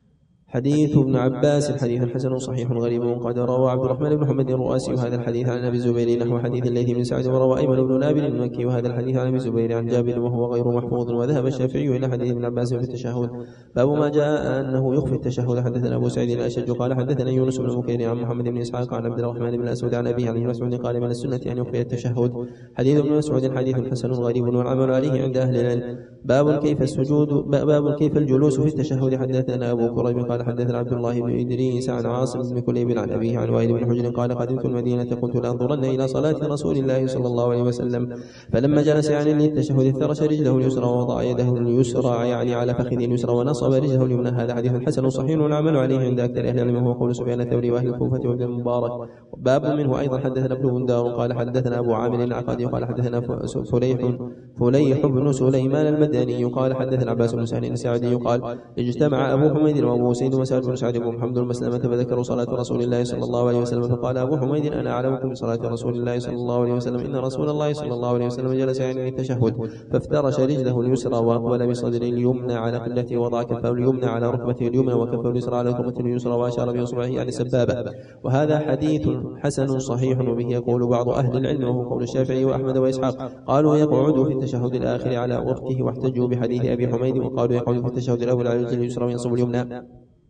حديث ابن عباس حديث حسن صحيح غريب، قد روى عبد الرحمن بن محمد الرؤاسي هذا الحديث عن ابي الزبير نحو حديث الليث بن سعد، وروى ايمن بن نابل المكي وهذا الحديث عن ابي الزبير عن جابر وهو غير محفوظ. وذهب الشافعي الى حديث ابن عباس في التشهد. باب ما جاء انه يخفي التشهد. حدثنا ابو سعيد الاشج قال حدثنا يونس بن بكير عن محمد بن اسحاق عن عبد الرحمن بن الاسود عن ابي عن ابن مسعود قال من السنه ان يخفي التشهد. حديث ابن مسعود حديث حسن غريب والعمل عليه عند اهل العلم. باب كيف السجود باب كيف الجلوس في التشهد. حدثنا ابو كريب قال حدثنا عبد الله بن إدريس عن عاصم بن كليب عن أبيه عن وائل بن حجر قال قدمت المدينة قلت لأنظرن إلى صلاة رسول الله صلى الله عليه وسلم، فلما جلس يعني للتشهد افترش رجله اليسرى ووضع يده اليسرى يعني على فخذه اليسرى ونصب رجله اليمنى. هذا حديث حسن صحيح والعمل عليه عند أكثر أهل العلم، وهو قول سفيان الثوري وأهل الكوفة وابن المبارك. باب منه أيضا حدثنا ابن بندار قال حدثنا أبو عامر العقدي قال حدثنا فليح فليح بن سليمان المدني قال حدثنا عباس بن سهل السعدي قال اجتمع أبو حميد وأبو سعيد وسعد بن سعد محمد المسلمة فذكروا صلاة رسول الله صلى الله عليه وسلم، فقال أبو حميد أنا أعلمكم بصلاة رسول الله صلى الله عليه وسلم إن رسول الله صلى الله عليه وسلم جلس يعني التشهد فافترش رجله اليسرى وأقبل بصدره اليمنى على قبلته ووضع كفه اليمنى على ركبته اليمنى وكفه اليسرى على ركبته اليسرى وأشار بإصبعه يعني سبابة. وهذا حديث حسن صحيح، وبه يقول بعض أهل العلم وهو قول الشافعي وأحمد وإسحاق. قالوا يقعد في التشهد الآخر على وقته واحتجوا بحديث أبي حميد، وقالوا يقعد في التشهد الأول على رجله اليسرى وينصب اليمنى.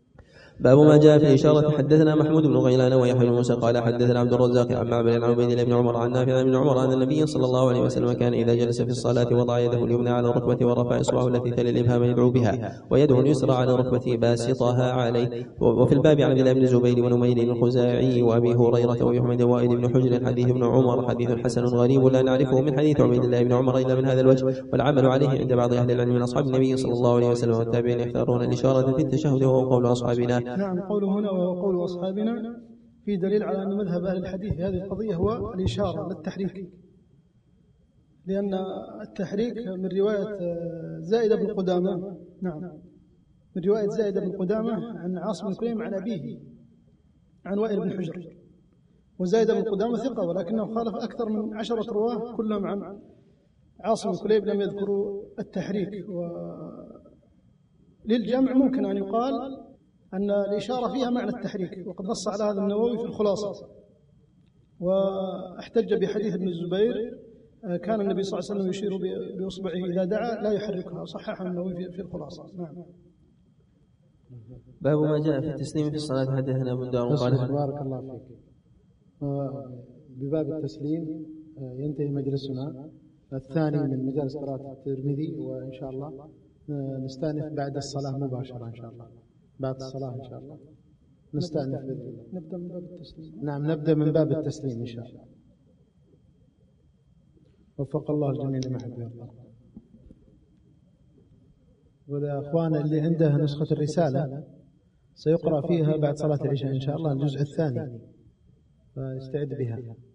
باب ما جاء في الإشارة. حدثنا محمود بن غيلان ويحيى بن موسى قال حدثنا عبد الرزاق عن معبد عن عبيد الله بن عمر عن نافع بن عمر أن النبي صلى الله عليه وسلم كان إذا جلس في الصلاة وضع يده اليمنى على ركبته ورفع إصبعه التي تلي الإبهام يدعو بها ويده اليسرى على ركبته باسطها عليه. وفي الباب عن عبد الله بن الزبير ونمير الخزاعي وأبي هريرة وأبي حميد وائل بن حجر حديث ابن عمر حديث حسن غريب لا نعرفه من حديث عبيد الله بن عمر إلا من هذا الوجه، والعمل عليه عند بعض أهل العلم من أصحاب النبي صلى الله عليه وسلم والتابعين يختارون الإشارة في التشهد، وهو قول أصحابنا. نعم قوله هنا وهو قول أصحابنا في دليل على أن مذهب أهل الحديث في هذه القضية هو الإشارة للتحريك، لأن التحريك من رواية زائدة بن قدامة. نعم من رواية زائدة بن قدامة عن عاصم بن كليب عن أبيه عن وائل بن حجر، وزائدة بن قدامة ثقة ولكنه خالف أكثر من عشرة رواه كلهم عن عاصم بن كليب لم يذكروا التحريك. وللجمع ممكن أن يقال أن الإشارة فيها معنى التحريك، وقد نص على هذا النووي في الخلاصة، واحتج بحديث ابن الزبير كان النبي صلى الله عليه وسلم يشير بإصبعه إذا دعا لا يحركها، صححه النووي في الخلاصة. نعم. باب ما جاء في التسليم في الصلاة. حدثنا ابو داود قال بارك الله فيك. بباب التسليم ينتهي مجلسنا الثاني من مجالس قراءة الترمذي، وإن شاء الله نستأنف بعد الصلاة مباشرة إن شاء الله. بعد الصلاة إن شاء الله نستأنف. نبدأ من باب التسليم. نعم نبدأ من باب التسليم إن شاء الله. وفق الله الجميع لما يحب ويرضى. والأخوان اللي عنده نسخة الرسالة سيقرأ فيها بعد صلاة العشاء إن شاء الله الجزء الثاني، فاستعد بها.